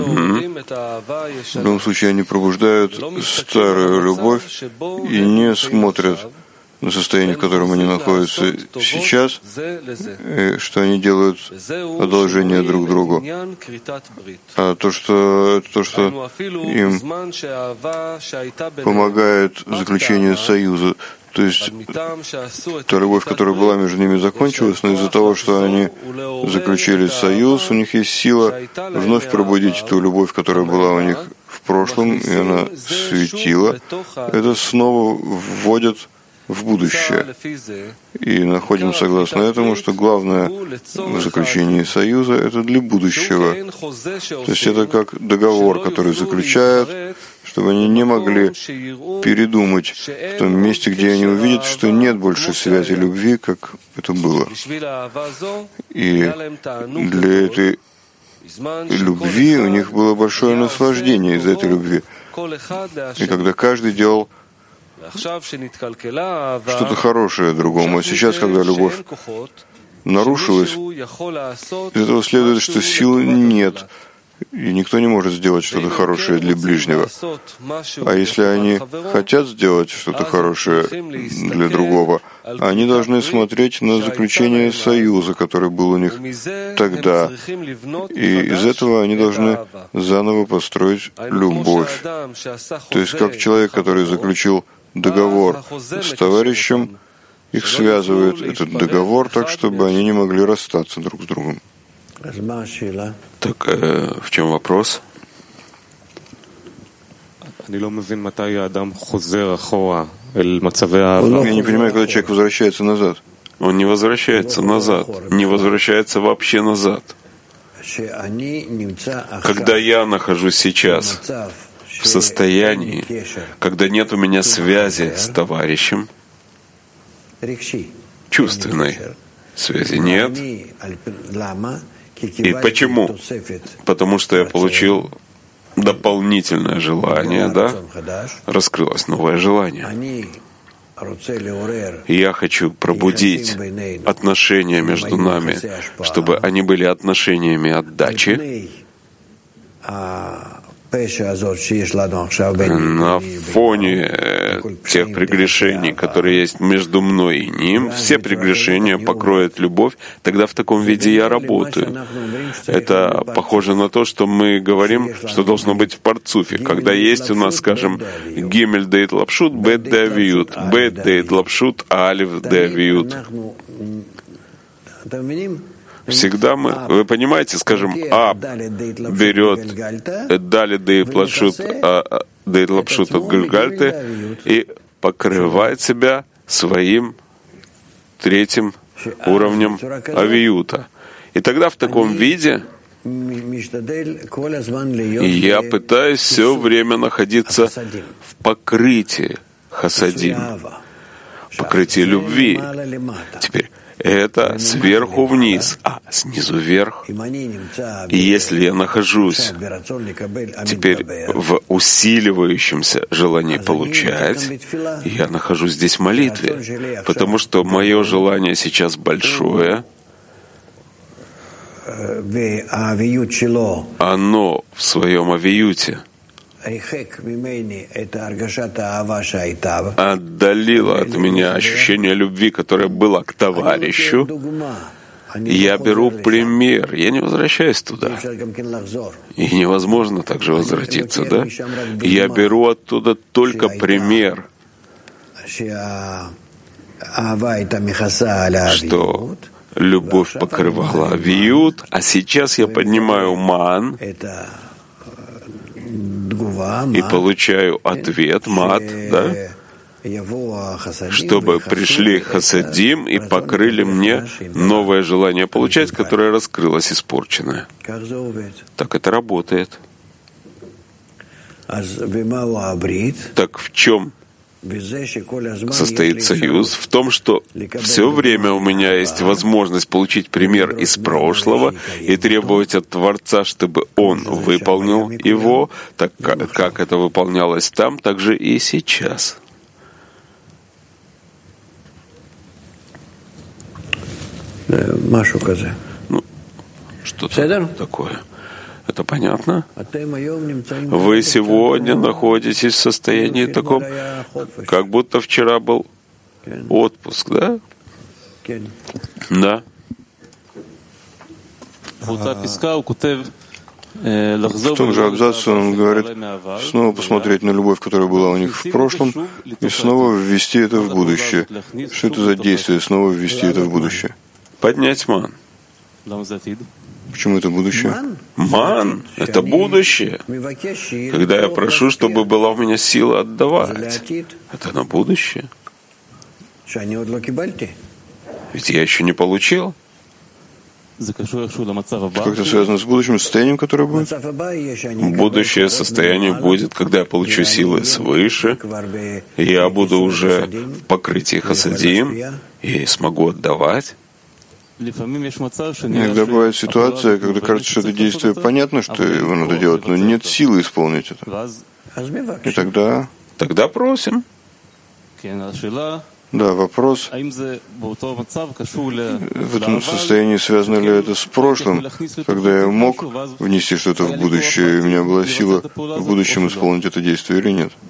в любом случае они пробуждают старую любовь и не смотрят на состояние, в котором они находятся сейчас, что они делают одолжение друг другу. А то, что им помогает заключение союза, То есть та любовь, которая была между ними, закончилась, но из-за того, что они заключили союз, у них есть сила вновь пробудить ту любовь, которая была у них в прошлом, и она светила. Это снова вводит в будущее. И находим согласно этому, что главное в заключении союза — это для будущего. То есть это как договор, который заключают, чтобы они не могли передумать в том месте, где они увидят, что нет больше связи любви, как это было. И для этой любви у них было большое наслаждение из-за этой любви. И когда каждый делал что-то хорошее другому. А сейчас, когда любовь нарушилась, из этого следует, что сил нет, и никто не может сделать что-то хорошее для ближнего. А если они хотят сделать что-то хорошее для другого, они должны смотреть на заключение союза, который был у них тогда. И из этого они должны заново построить любовь. То есть как человек, который заключил договор с товарищем, их связывает этот договор так, чтобы они не могли расстаться друг с другом. Так, в чем вопрос? Я не понимаю, когда человек возвращается назад. Он не возвращается назад, не возвращается вообще назад. Когда я нахожусь сейчас в состоянии, когда нет у меня связи с товарищем, чувственной связи нет. И почему? Потому что я получил дополнительное желание, да? Раскрылось новое желание. Я хочу пробудить отношения между нами, чтобы они были отношениями отдачи, на фоне тех прегрешений, которые есть между мной и ним, все прегрешения покроет любовь, тогда в таком виде я работаю. Это похоже на то, что мы говорим, что должно быть в парцуфе. Когда есть у нас, скажем, гимель дейт лапшут, бет де авиют, бет дейт лапшут, алиф де авиют. Всегда мы, вы понимаете, скажем, А берет дали дейт лапшут от гальгальты и покрывает себя своим третьим уровнем авиюта. И тогда в таком виде я пытаюсь все время находиться в покрытии хасадим, покрытии любви. Теперь это сверху вниз, а снизу вверх. И если я нахожусь теперь в усиливающемся желании получать, я нахожусь здесь в молитве, потому что мое желание сейчас большое, оно в своем авиюте отдалило от меня ощущение любви, которое было к товарищу. Я беру пример, я не возвращаюсь туда. И невозможно также возвратиться, да? Я беру оттуда только пример, что любовь покрывала авиют, а сейчас я поднимаю ман и получаю ответ, мат, да, чтобы пришли хасадим и покрыли мне новое желание получать, которое раскрылось испорченное. Так это работает. Так в чем состоит союз? В том, что все время у меня есть возможность получить пример из прошлого и требовать от Творца, чтобы Он выполнил его, так как это выполнялось там, так же и сейчас. Ну, что-то такое. Это понятно? Вы сегодня находитесь в состоянии таком, как будто вчера был отпуск, да? Да. В том же абзаце он говорит снова посмотреть на любовь, которая была у них в прошлом, и снова ввести это в будущее. Что это за действие, снова ввести это в будущее? Поднять ман. Почему это будущее? Ман — это будущее. Когда я прошу, чтобы была у меня сила отдавать, это на будущее. Ведь я еще не получил. Как-то связано с будущим состоянием, которое будет? Будущее состояние будет, когда я получу силы свыше, и я буду уже в покрытии хасадим и смогу отдавать. Иногда бывает ситуация, когда кажется, что это действие понятно, что его надо делать, но нет силы исполнить это. И тогда просим. Да, вопрос, в этом состоянии связано ли это с прошлым, когда я мог внести что-то в будущее, и у меня была сила в будущем исполнить это действие или нет?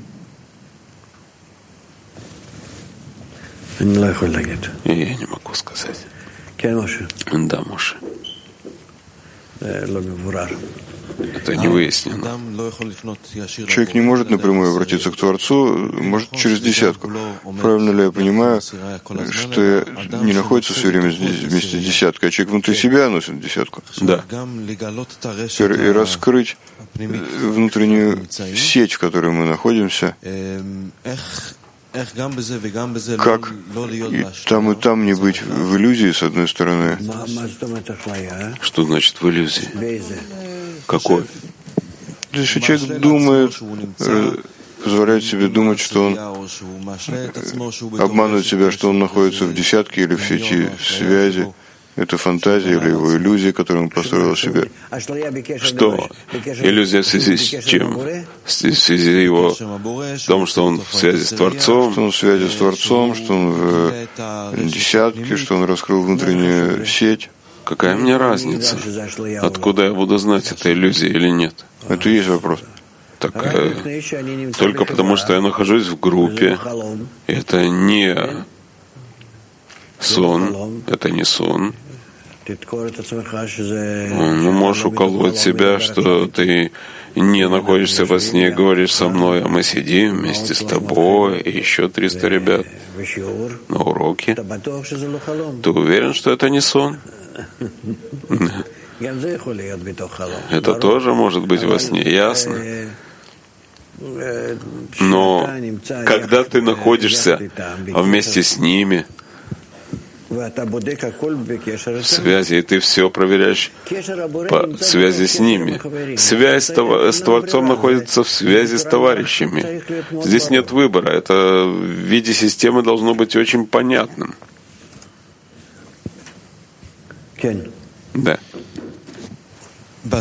И я не могу сказать. Да, Моше. Это не выяснено. Человек не может напрямую обратиться к Творцу, может через десятку. Правильно ли я понимаю, что не находится все время вместе с десяткой, а человек внутри себя носит десятку? Да. И раскрыть внутреннюю сеть, в которой мы находимся, как и там не быть в иллюзии, с одной стороны. Что значит в иллюзии? Какой? Если человек думает, позволяет себе думать, что он обманывает себя, что он находится в десятке или в сети связи, это фантазия или его иллюзия, которую он построил себе. Что? Иллюзия в связи с чем? В связи его в том, что он в связи с Творцом? Что он в связи с Творцом, что он в десятке, что он раскрыл внутреннюю сеть. Какая мне разница? Откуда я буду знать, это иллюзия или нет? Это и есть вопрос. Так, только потому, что я нахожусь в группе, это не сон, это не сон. Ну, можешь уколоть себя, что ты не находишься во сне, говоришь со мной, а мы сидим вместе с тобой и еще 300 ребят на уроке. Ты уверен, что это не сон? Это тоже может быть во сне, ясно. Но когда ты находишься вместе с ними, в связи, и ты все проверяешь по связи с ними. Связь с Творцом находится в связи с товарищами. Здесь нет выбора. Это в виде системы должно быть очень понятным. Да. На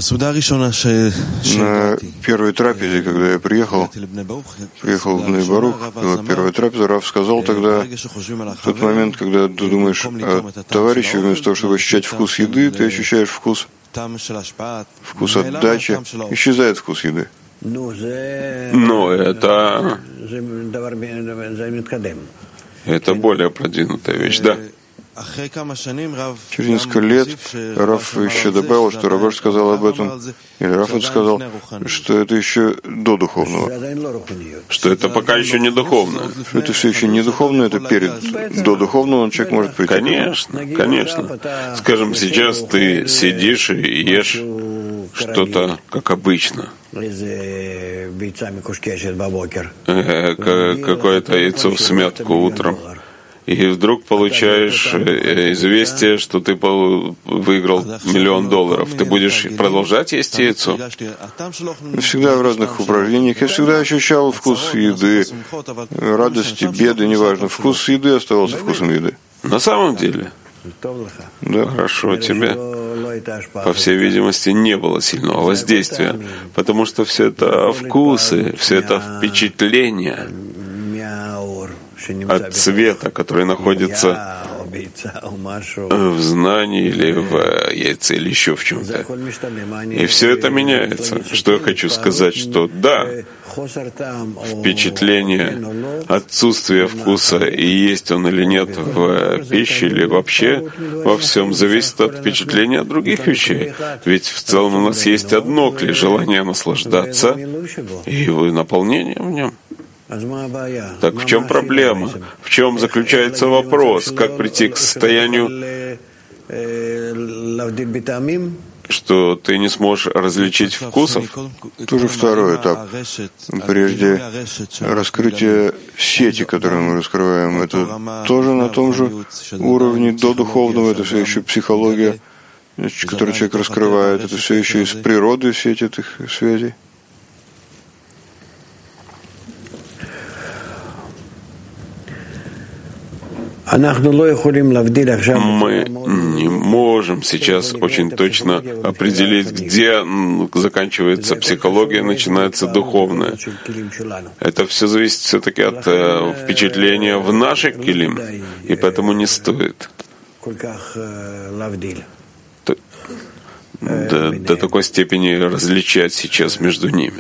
первой трапезе, когда я приехал в Бней-Барух, была первая трапеза, Рав сказал тогда, в тот момент, когда ты думаешь о товарище, вместо того, чтобы ощущать вкус еды, ты ощущаешь вкус отдачи, исчезает вкус еды. Но это более продвинутая вещь, да. Через несколько лет Рав еще добавил, что Рабаш сказал об этом, или Рав сказал, что это еще до духовного. Что это пока еще не духовное. Что это все еще не духовное, это до духовного человек может прийти. Конечно, конечно. Скажем, сейчас ты сидишь и ешь что-то, как обычно. Какое-то яйцо в смятку утром. И вдруг получаешь известие, что ты выиграл $1 миллион. Ты будешь продолжать есть яйцо? Всегда в разных упражнениях я всегда ощущал вкус еды, радости, беды, неважно. Вкус еды оставался вкусом еды. На самом деле? Да. Хорошо, тебе, по всей видимости, не было сильного воздействия, потому что все это вкусы, все это впечатления от цвета, который находится в знании или в яйце, или еще в чем-то. И все это меняется. Что я хочу сказать, что да, впечатление отсутствия вкуса, и есть он или нет в пище, или вообще во всем, зависит от впечатления от других вещей. Ведь в целом у нас есть одно клей — желание наслаждаться и наполнение в нем. Так в чем проблема? В чем заключается вопрос? Как прийти к состоянию, что ты не сможешь различить вкусов? Тоже второй этап. Прежде раскрытия сети, которую мы раскрываем, это тоже на том же уровне до духовного, это все еще психология, которую человек раскрывает, это все еще из природы сеть этих связей. Мы не можем сейчас очень точно определить, где заканчивается психология, начинается духовное. Это все зависит все-таки от впечатления в наших килим, и поэтому не стоит до такой степени различать сейчас между ними.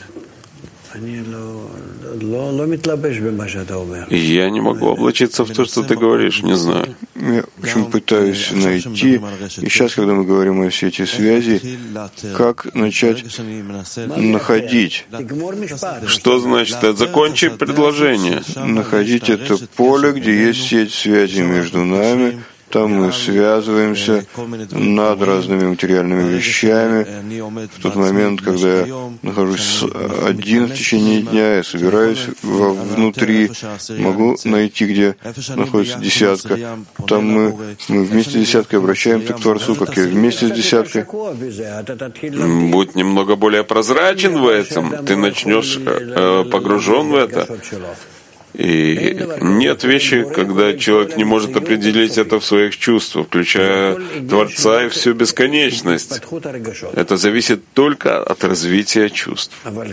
Я не могу облачиться в то, что ты говоришь, не знаю. Я очень пытаюсь найти, и сейчас, когда мы говорим о сети связи, как начать находить. Что значит это? Закончи предложение. Находить это поле, где есть сеть связи между нами. Там мы связываемся над разными материальными вещами. В тот момент, когда я нахожусь один в течение дня, я собираюсь внутри, могу найти, где находится десятка. Там мы вместе с десяткой обращаемся к Творцу, как я вместе с десяткой. Будь немного более прозрачен в этом, ты начнешь погружен в это. И нет вещи, когда человек не может определить это в своих чувствах, включая Творца и всю бесконечность. Это зависит только от развития чувств.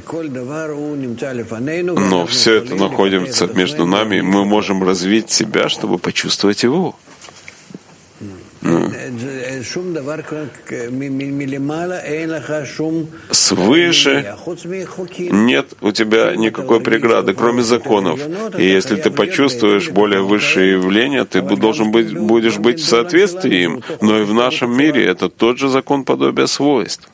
Но все это находится между нами, и мы можем развить себя, чтобы почувствовать Его. Свыше нет у тебя никакой преграды, кроме законов. И если ты почувствуешь более высшее явление, ты будешь быть в соответствии им. Но и в нашем мире это тот же закон подобия свойств.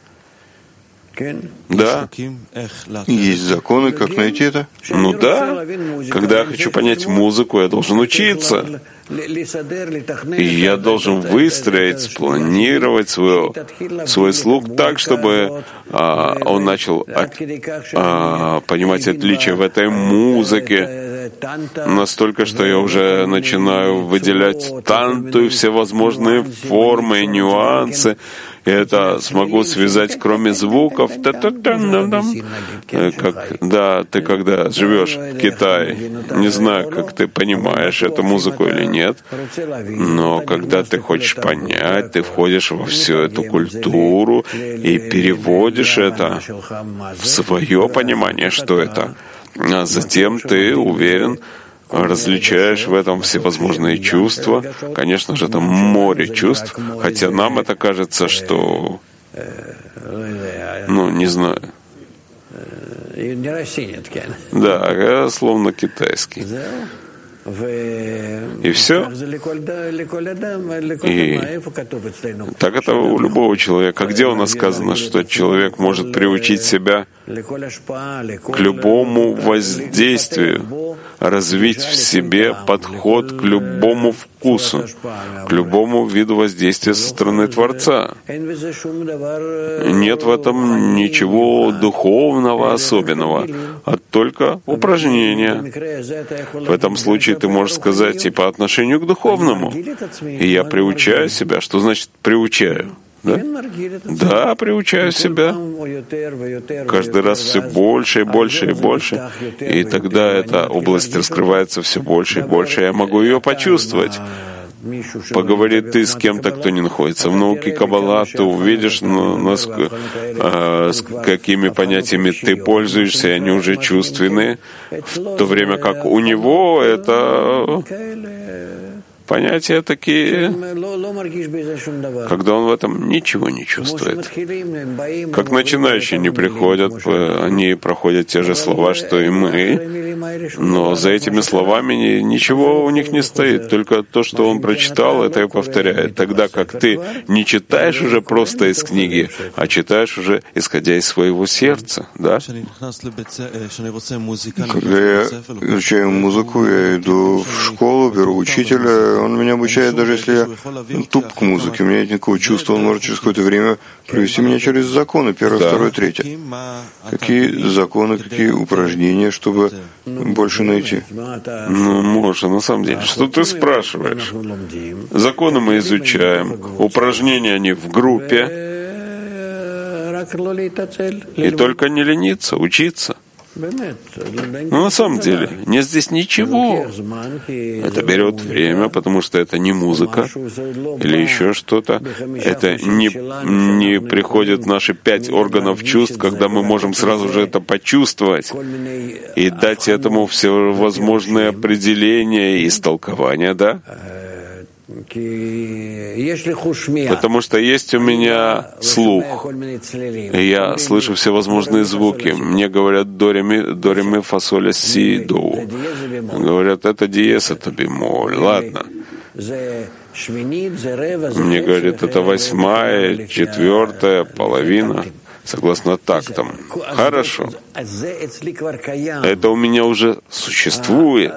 Да. Есть законы, как найти это? Ну да. Когда я хочу понять музыку, я должен учиться. И я должен выстроить, спланировать свой слух так, чтобы он начал понимать отличия в этой музыке. Настолько, что я уже начинаю выделять танту и все возможные формы и нюансы. И это смогу связать, кроме звуков. Да, ты когда живешь в Китае, не знаю, как ты понимаешь эту музыку или нет, но когда ты хочешь понять, ты входишь во всю эту культуру и переводишь это в свое понимание, что это. А затем ты уверен, различаешь в этом всевозможные чувства. Конечно же, это море чувств, хотя нам это кажется, что, не знаю. Да, словно китайский. И все. И так это у любого человека. Где у нас сказано, что человек может приучить себя к любому воздействию, развить в себе подход к любому вкусу, к любому виду воздействия со стороны Творца? Нет в этом ничего духовного особенного, а только упражнения. В этом случае ты можешь сказать и по отношению к духовному. И я приучаю себя. Что значит приучаю? Да? Да, приучаю себя. Каждый раз все больше и больше и больше. И тогда эта область раскрывается все больше и больше. Я могу ее почувствовать. Поговори ты с кем-то, кто не находится в науке Каббала, ты увидишь, с какими понятиями ты пользуешься, и они уже чувственные, в то время как у него это понятия такие, когда он в этом ничего не чувствует. Как начинающие не приходят, они проходят те же слова, что и мы, но за этими словами ничего у них не стоит, только то, что он прочитал, это и повторяет. Тогда как ты не читаешь уже просто из книги, а читаешь уже исходя из своего сердца, да? Когда я изучаю музыку, я иду в школу, беру учителя, он меня обучает, даже если я туп к музыке, у меня нет никакого чувства, он может через какое-то время провести меня через законы, первое, второе, третье. Какие законы, какие упражнения, чтобы больше найти? Ну, Моша, на самом деле, что ты спрашиваешь? Законы мы изучаем, упражнения они в группе, и только не лениться, учиться. Но на самом деле нет здесь ничего. Это берет время, потому что это не музыка или еще что-то. Это не приходят наши 5 органов чувств, когда мы можем сразу же это почувствовать и дать этому всевозможные определения и истолкования, да? Потому что есть у меня слух, и я слышу всевозможные звуки. Мне говорят до ре ми, фа, соль, си, до. Говорят, это диез, это бемоль. Ладно. Мне говорят, это 8, 4, половина. Согласно тактам. Хорошо. Это у меня уже существует.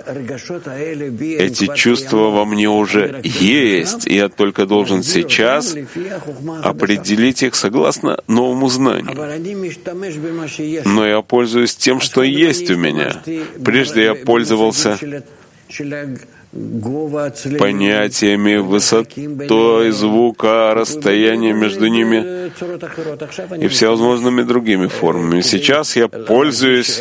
Эти чувства во мне уже есть, и я только должен сейчас определить их согласно новому знанию. Но я пользуюсь тем, что есть у меня. Прежде я пользовался понятиями высотой звука, расстояния между ними и всевозможными другими формами. Сейчас я пользуюсь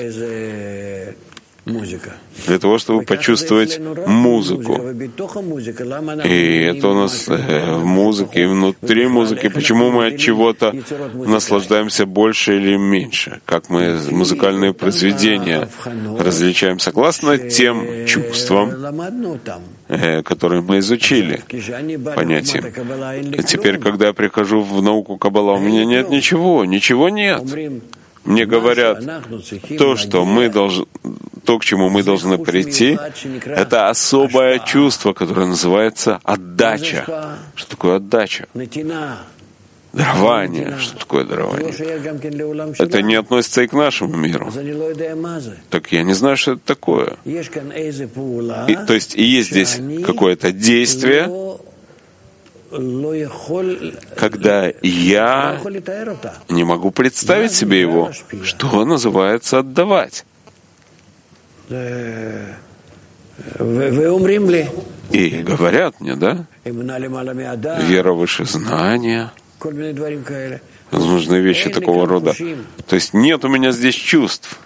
для того, чтобы почувствовать музыку. И это у нас в музыке, и внутри музыки. Почему мы от чего-то наслаждаемся больше или меньше? Как мы музыкальные произведения различаем согласно тем чувствам, которые мы изучили, понятиям. И теперь, когда я прихожу в науку Каббала, у меня нет ничего нет. Мне говорят, то, к чему мы должны прийти, это особое чувство, которое называется отдача. Что такое отдача? Дарование. Что такое дарование? Это не относится и к нашему миру. Так я не знаю, что это такое. То есть и есть здесь какое-то действие, когда я не могу представить себе его, что называется отдавать. И говорят мне, да, вера выше знания, возможные вещи такого рода. То есть нет у меня здесь чувств.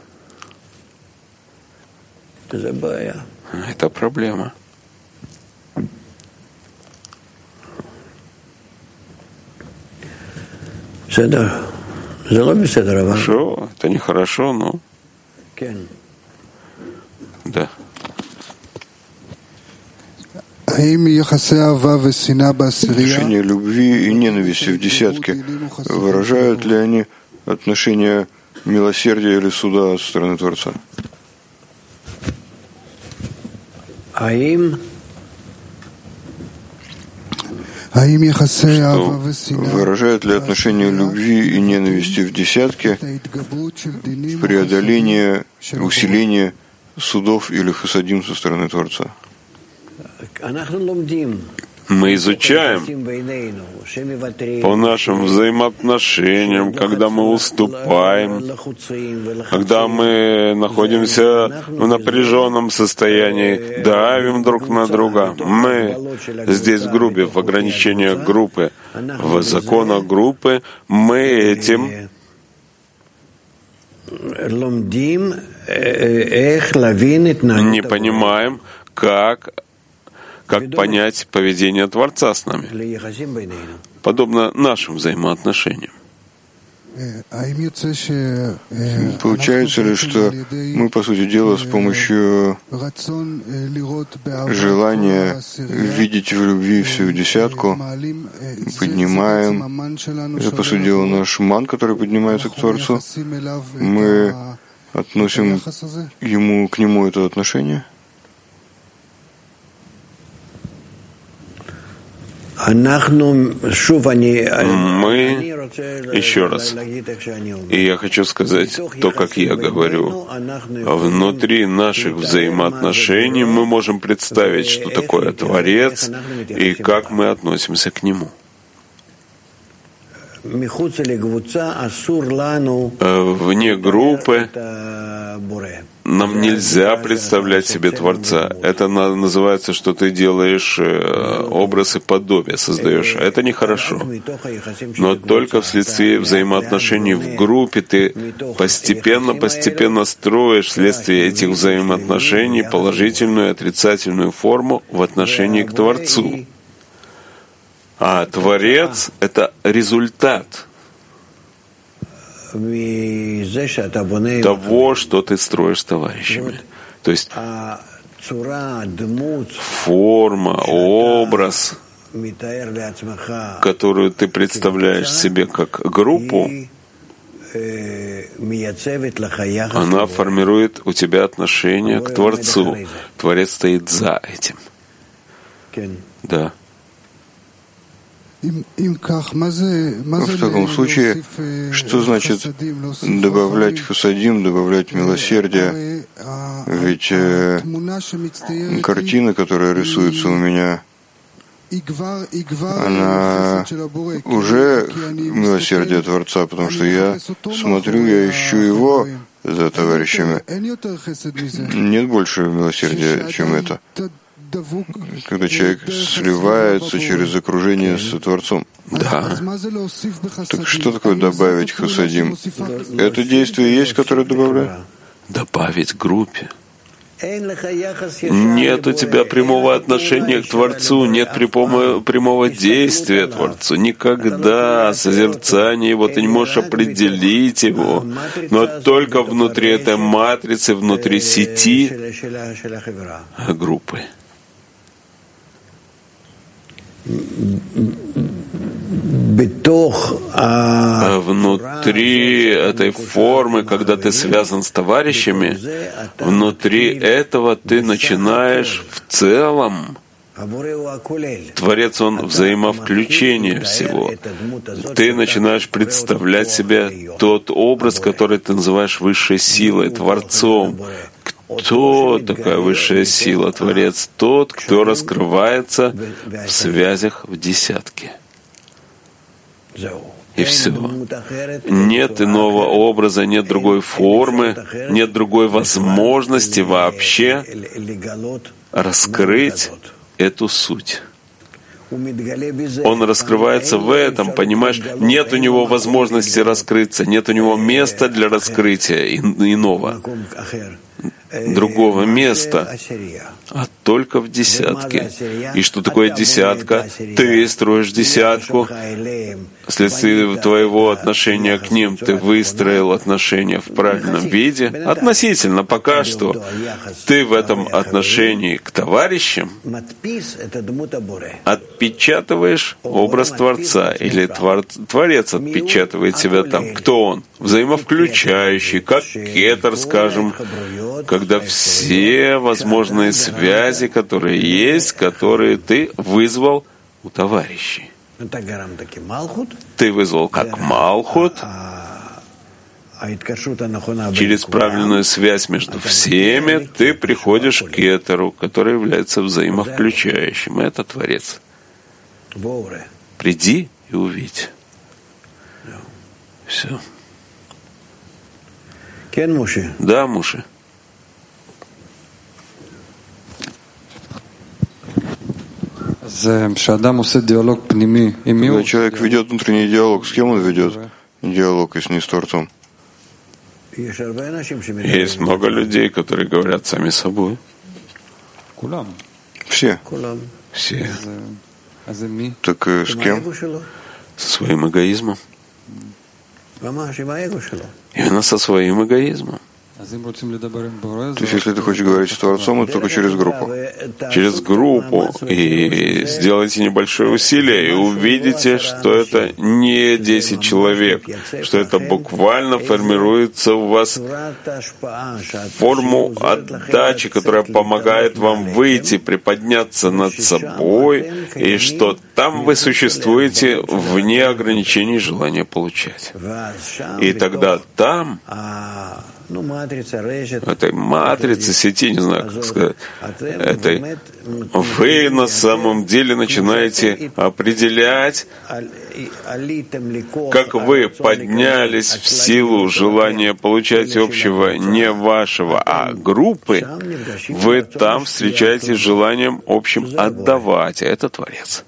Это проблема. Хорошо, это нехорошо, но... Да. Отношения любви и ненависти в десятке, выражают ли они отношения милосердия или суда со стороны Творца? Что выражают ли отношения любви и ненависти в десятке преодоление, усиление судов или хасадим со стороны Творца? Мы изучаем по нашим взаимоотношениям, когда мы уступаем, когда мы находимся в напряженном состоянии, давим друг на друга. Мы здесь в группе, в ограничениях группы, в законах группы, мы этим не понимаем, как понять поведение Творца с нами, подобно нашим взаимоотношениям. Получается ли, что мы, по сути дела, с помощью желания видеть в любви всю десятку поднимаем, это, по сути дела, наш ман, который поднимается к Творцу, мы относим к нему это отношение? Мы, еще раз, и я хочу сказать то, как я говорю, внутри наших взаимоотношений мы можем представить, что такое Творец и как мы относимся к Нему. Вне группы нам нельзя представлять себе Творца. Это называется, что ты делаешь образ и подобие, создаешь. Это нехорошо. Но только вследствие взаимоотношений в группе ты постепенно строишь вследствие этих взаимоотношений положительную и отрицательную форму в отношении к Творцу. А Творец — это результат того, что ты строишь с товарищами. То есть форма, образ, которую ты представляешь себе как группу, она формирует у тебя отношение к Творцу. Творец стоит за этим. Да. В таком случае, что значит добавлять хасадим, добавлять милосердие? Ведь картина, которая рисуется у меня, она уже милосердие Творца, потому что я смотрю, я ищу Его за товарищами. Нет больше милосердия, чем это. Когда человек сливается через окружение с Творцом. Да. Так что такое добавить хасадим? Это действие есть, которое добавляет? Добавить группе. Нет у тебя прямого отношения к Творцу, нет прямого действия Творцу. Никогда созерцание Его, ты не можешь определить Его, но только внутри этой матрицы, внутри сети группы. Внутри этой формы, когда ты связан с товарищами, внутри этого ты начинаешь в целом. Творец, он взаимовключение всего. Ты начинаешь представлять себе тот образ, который ты называешь высшей силой, Творцом. Кто такая высшая сила, Творец? Тот, кто раскрывается в связях в десятке. И все. Нет иного образа, нет другой формы, нет другой возможности вообще раскрыть эту суть. Он раскрывается в этом, понимаешь? Нет у него возможности раскрыться, нет у него места для раскрытия иного, другого места, а только в десятке. И что такое десятка? Ты строишь десятку, вследствие твоего отношения к ним ты выстроил отношения в правильном виде. Относительно пока что ты в этом отношении к товарищам отпечатываешь образ Творца, или Творец отпечатывает себя там. Кто он? Взаимовключающий, как кетер, скажем, когда все возможные связи, которые есть, которые ты вызвал у товарищей. Ты вызвал как Малхут через правильную связь между всеми, ты приходишь к кетеру, который является взаимовключающим. Это Творец. Приди и увидь. Все. Да, Муше. Когда человек ведет внутренний диалог, с кем он ведет диалог, если не с Творцом? Есть много людей, которые говорят сами собой. Все. Все. Так с кем? Со своим эгоизмом. Именно со своим эгоизмом. То есть, если ты хочешь говорить с Творцом, это только через группу. Через группу. И сделайте небольшое усилие, и увидите, что это не 10 человек, что это буквально формируется у вас форму отдачи, которая помогает вам выйти, приподняться над собой, и что там вы существуете вне ограничений желания получать. И тогда там, этой матрицы, сети, не знаю, как сказать, вы на самом деле начинаете определять, как вы поднялись в силу желания получать общего, не вашего, а группы, вы там встречаетесь с желанием общим отдавать, а это Творец.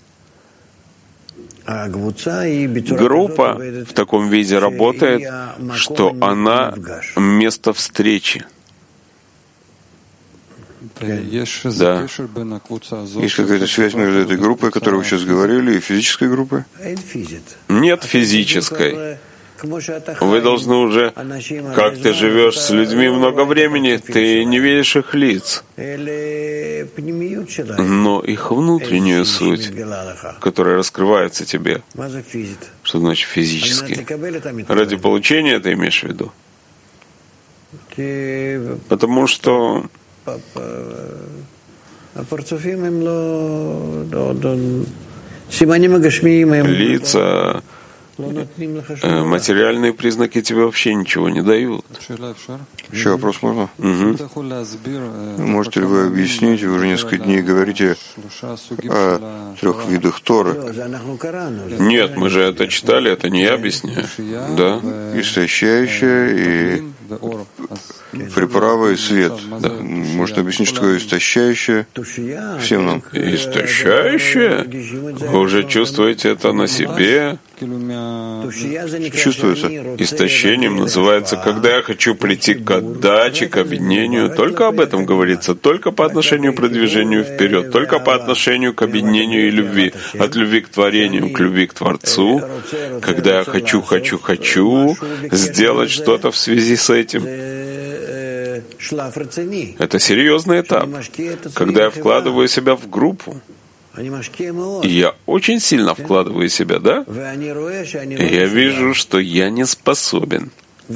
Группа в таком виде работает, что она место встречи. Да. Есть какая-то связь между этой группой, о которой вы сейчас говорили, и физической группой? Нет физической. Вы должны уже, как ты живешь с людьми много времени, ты не видишь их лиц, но их внутреннюю суть, которая раскрывается тебе. Что значит физически? Ради получения ты имеешь в виду? Потому что лица, материальные признаки тебе вообще ничего не дают. Еще вопрос можно? Можете ли вы объяснить, вы уже несколько дней говорите о 3 видах Торы? Нет, мы же это читали, это не я объясняю. Да? Истощающая и приправа и свет. Да. Можете объяснить, что такое истощающее? Всем нам. Истощающее? Вы уже чувствуете это на себе? Чувствуется. Истощением называется, когда я хочу прийти к отдаче, к объединению. Только об этом говорится, только по отношению к продвижению вперед, только по отношению к объединению и любви. От любви к творению, к любви к Творцу. Когда я хочу сделать что-то в связи с этим. Это серьезный этап, когда я вкладываю себя в группу. И я очень сильно вкладываю себя, да? И я вижу, что я не способен.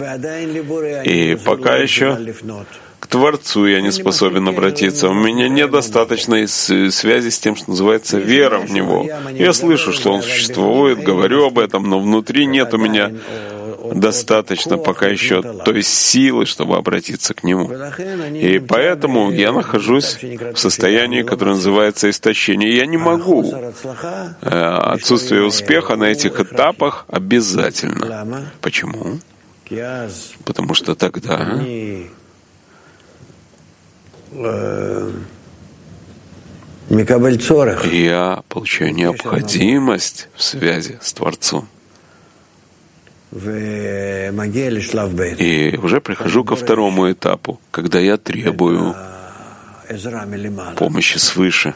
И пока еще к Творцу я не способен обратиться. У меня недостаточной связи с тем, что называется вера в Него. Я слышу, что Он существует, говорю об этом, но внутри нет у меня достаточно пока еще той силы, чтобы обратиться к Нему. И поэтому я нахожусь в состоянии, которое называется истощение. Я не могу. Отсутствие успеха на этих этапах обязательно. Почему? Потому что тогда я получаю необходимость в связи с Творцом. И уже прихожу ко второму этапу, когда я требую помощи свыше.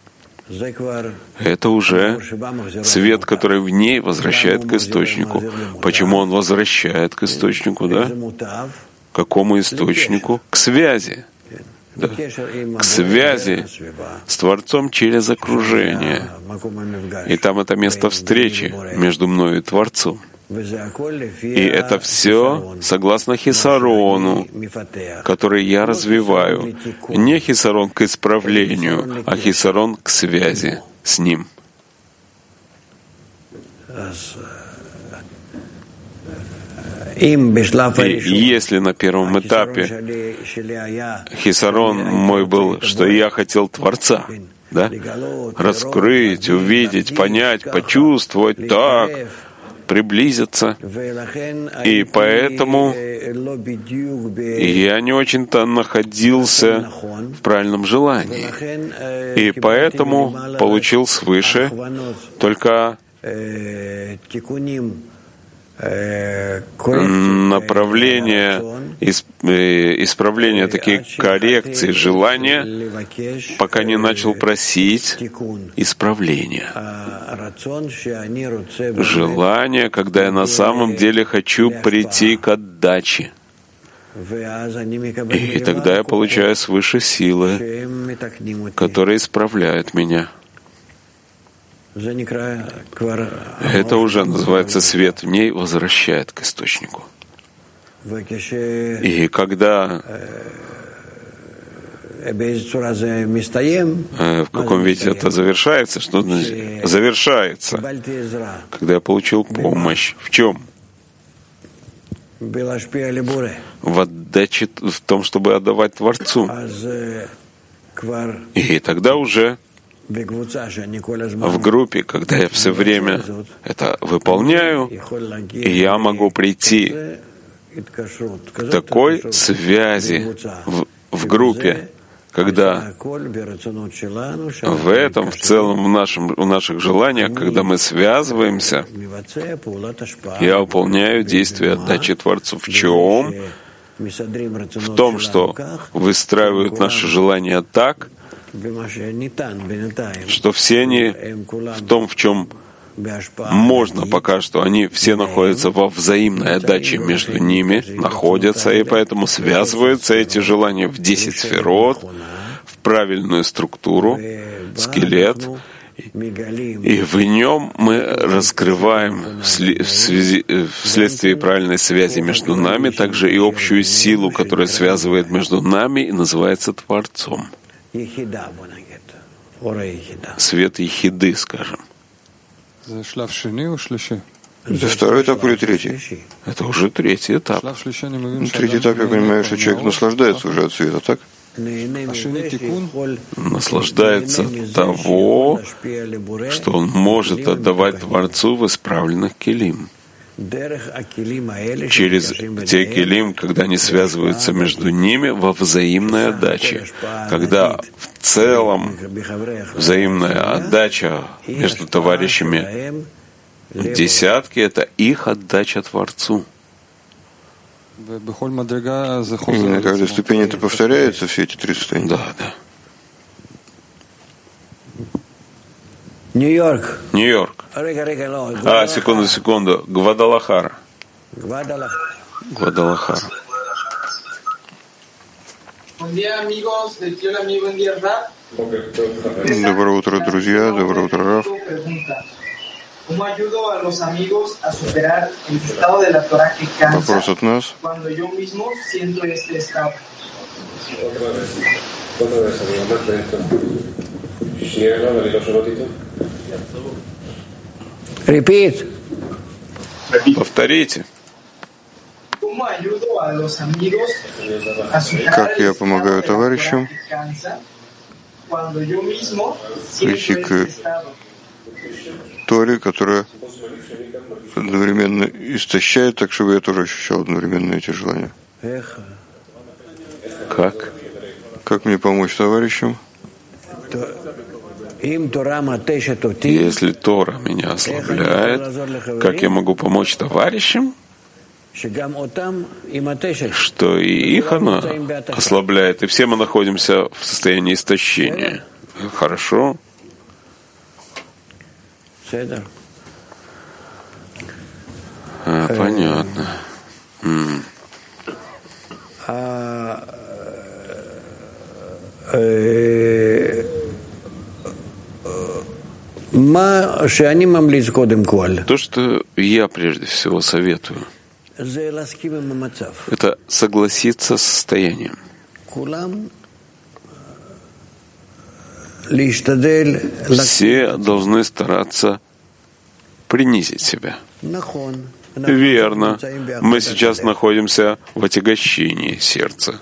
Это уже свет, который в ней возвращает к источнику. Почему он возвращает к источнику, да? К какому источнику? К связи. Да. К связи с Творцом через окружение. И там это место встречи между мной и Творцом. И это все согласно хисарону, который я развиваю. Не хисарон к исправлению, а хисарон к связи с ним. И если на первом этапе хисарон мой был, что я хотел Творца, да? Раскрыть, увидеть, понять, почувствовать так, приблизиться. И поэтому я не очень-то находился в правильном желании. И поэтому получил свыше только направления, исправления, такие коррекции желания, пока не начал просить исправления. Желание, когда я на самом деле хочу прийти к отдаче. И тогда я получаю свыше силы, которые исправляют меня. Это уже называется свет в ней возвращает к источнику. И когда в каком виде это завершается, что завершается, когда я получил помощь. В чем? В отдаче, в том, чтобы отдавать Творцу. И тогда уже в группе, когда я все время это выполняю, и я могу прийти к такой связи в группе, когда в этом, в целом, в наших желаниях, когда мы связываемся, я выполняю действие отдачи Творцу. В чем? В том, что выстраивают наши желания так, что все они в том, в чем можно пока что, они все находятся во взаимной отдаче между ними, находятся, и поэтому связываются эти желания в 10 сферот, в правильную структуру, скелет, и в нем мы раскрываем вследствие правильной связи между нами также и общую силу, которая связывает между нами и называется Творцом. Свет Ехиды, скажем. Это второй этап или третий? Это уже третий этап. Третий этап, я понимаю, что человек наслаждается уже от света, так? Наслаждается того, что он может отдавать Творцу в исправленных келим. Через те келим, когда они связываются между ними во взаимной отдаче, когда в целом взаимная отдача между товарищами десятки — это их отдача Творцу. И на каждой ступени это повторяется, все эти три состояния? Да, да. Нью-Йорк. Нью-Йорк. Секунду. Гвадалахара. Гвадалахара. Доброе утро, друзья. Доброе утро, Раф. Вопрос от нас. Repeat. Повторите. Как я помогаю товарищам прийти к Торе, которая одновременно истощает, так чтобы я тоже ощущал одновременно эти желания. Как? Как мне помочь товарищам? Если Тора меня ослабляет, как я могу помочь товарищам? Что и их она ослабляет, и все мы находимся в состоянии истощения. Хорошо? Понятно. То, что я прежде всего советую, это согласиться с состоянием. Все должны стараться принизить себя. Верно. Мы сейчас находимся в отягощении сердца.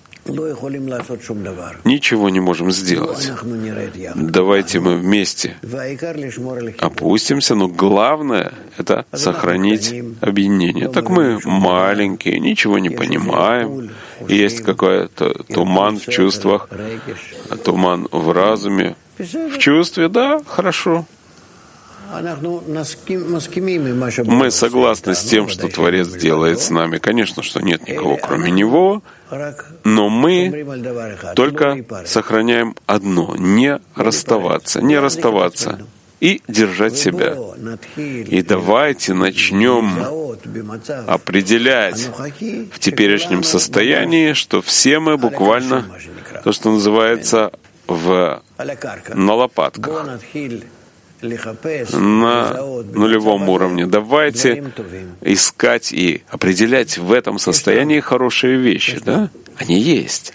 Ничего не можем сделать. Давайте мы вместе опустимся, но главное — это сохранить объединение. Так мы маленькие, ничего не понимаем, есть какой-то туман в чувствах, туман в разуме. В чувстве, да, хорошо. Мы согласны с тем, что Творец делает с нами. Конечно, что нет никого, кроме Него, но мы только сохраняем одно — не расставаться и держать себя. И давайте начнем определять в теперешнем состоянии, что все мы буквально то, что называется на лопатках, на нулевом уровне. Давайте искать и определять в этом состоянии хорошие вещи. Да? Они есть.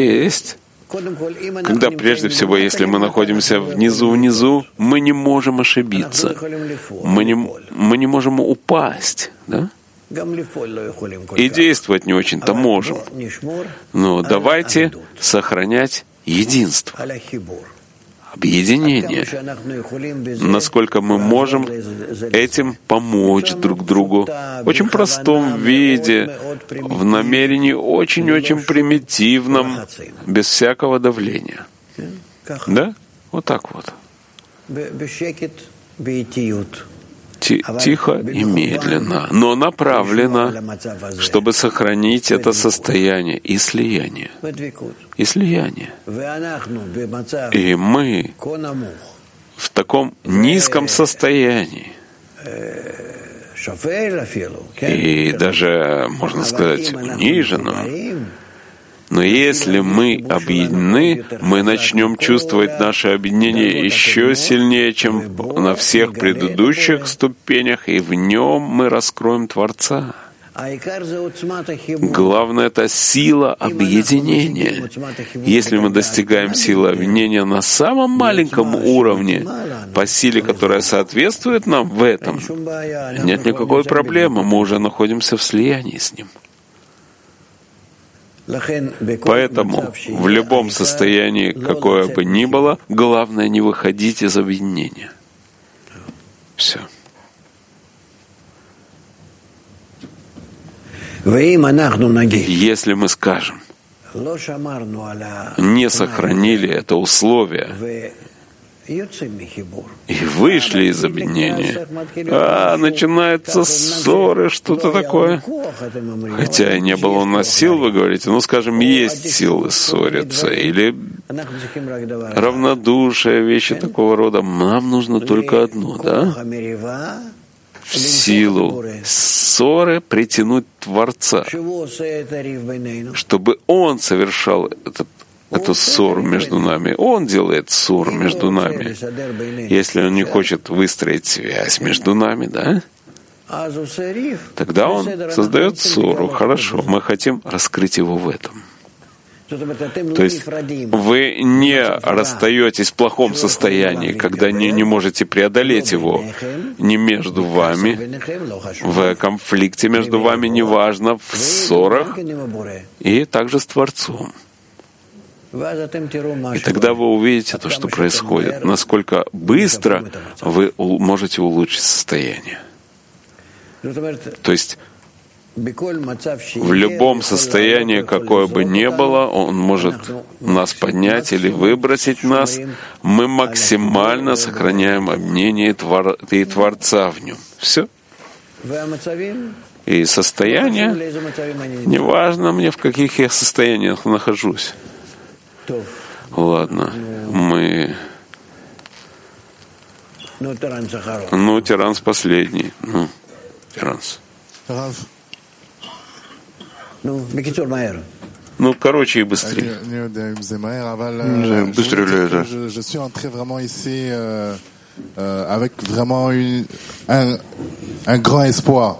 Когда прежде всего, если мы находимся внизу, мы не можем ошибиться. Мы не можем упасть. Да? И действовать не очень-то можем. Но давайте сохранять единство, объединение. Насколько мы можем этим помочь друг другу в очень простом виде, в намерении очень-очень примитивном, без всякого давления. Да? Вот так вот. Тихо и медленно, но направленно, чтобы сохранить это состояние и слияние. И мы в таком низком состоянии, и даже, можно сказать, униженном. Но если мы объединены, мы начнем чувствовать наше объединение еще сильнее, чем на всех предыдущих ступенях, и в нем мы раскроем Творца. Главное — это сила объединения. Если мы достигаем силы объединения на самом маленьком уровне, по силе, которая соответствует нам в этом, нет никакой проблемы, мы уже находимся в слиянии с Ним. Поэтому в любом состоянии, какое бы ни было, главное не выходить из объединения. Все. Если мы скажем, не сохранили это условие и вышли из объединения, начинаются ссоры, что-то такое. Хотя и не было у нас сил, вы говорите, скажем, есть силы ссориться, или равнодушие, вещи такого рода. Нам нужно только одно, да? В силу ссоры притянуть Творца, чтобы Он совершал эту ссору между нами. Он делает ссору между нами. Если Он не хочет выстроить связь между нами, да? Тогда Он создает ссору. Хорошо, мы хотим раскрыть Его в этом. То есть вы не расстаетесь в плохом состоянии, когда не можете преодолеть его не между вами, в конфликте между вами, неважно, в ссорах, и также с Творцом. И тогда вы увидите то, что происходит, насколько быстро вы можете улучшить состояние. То есть в любом состоянии, какое бы ни было, Он может нас поднять или выбросить нас. Мы максимально сохраняем объединение и Творца в нем. Все. И состояние, неважно мне, в каких я состояниях нахожусь. Ладно, мы... Тиранс последний. Тиранс. Короче и быстрее. Быстрее ли это? Je suis entré vraiment ici avec vraiment un grand espoir.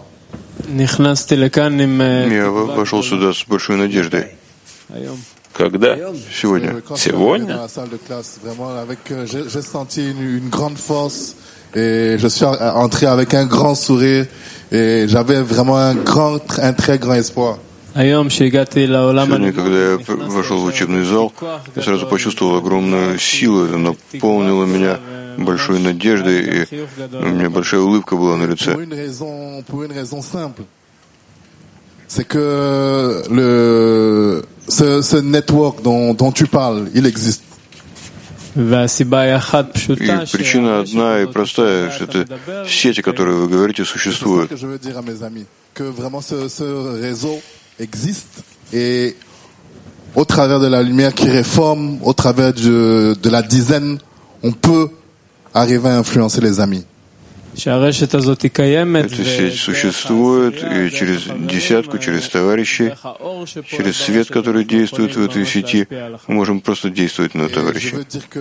Я вошел сюда с большой надеждой. Когда? Сегодня. Сегодня? J'ai senti une grande force et je suis entré avec un grand sourire et j'avais vraiment un très grand espoir. Сегодня, когда я вошел в учебный зал, я сразу почувствовал огромную силу, это наполнило меня большой надеждой, и у меня большая улыбка была на лице. Pour une raison simple. C'est que ce network dont tu parles, il existe. причина одна и простая, что это сети, которые вы говорите, существуют. Au travers de la lumière qui réforme, au travers de la dizaine, on peut arriver à influencer les amis. Эта сеть существует, и через десятку, через товарищей, через свет, который действует в этой сети, мы можем просто действовать на товарищей.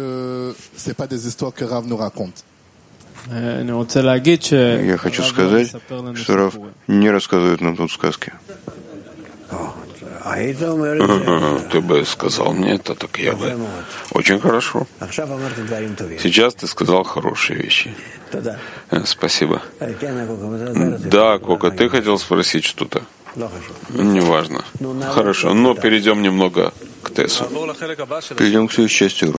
Я хочу сказать, что Рав не рассказывает нам тут сказки. Ты бы сказал мне это, так я бы. Очень хорошо. Сейчас ты сказал хорошие вещи. Спасибо. Да, Кока, ты хотел спросить что-то? Неважно. Хорошо, но перейдем немного к Тессу. Перейдем к следующей части.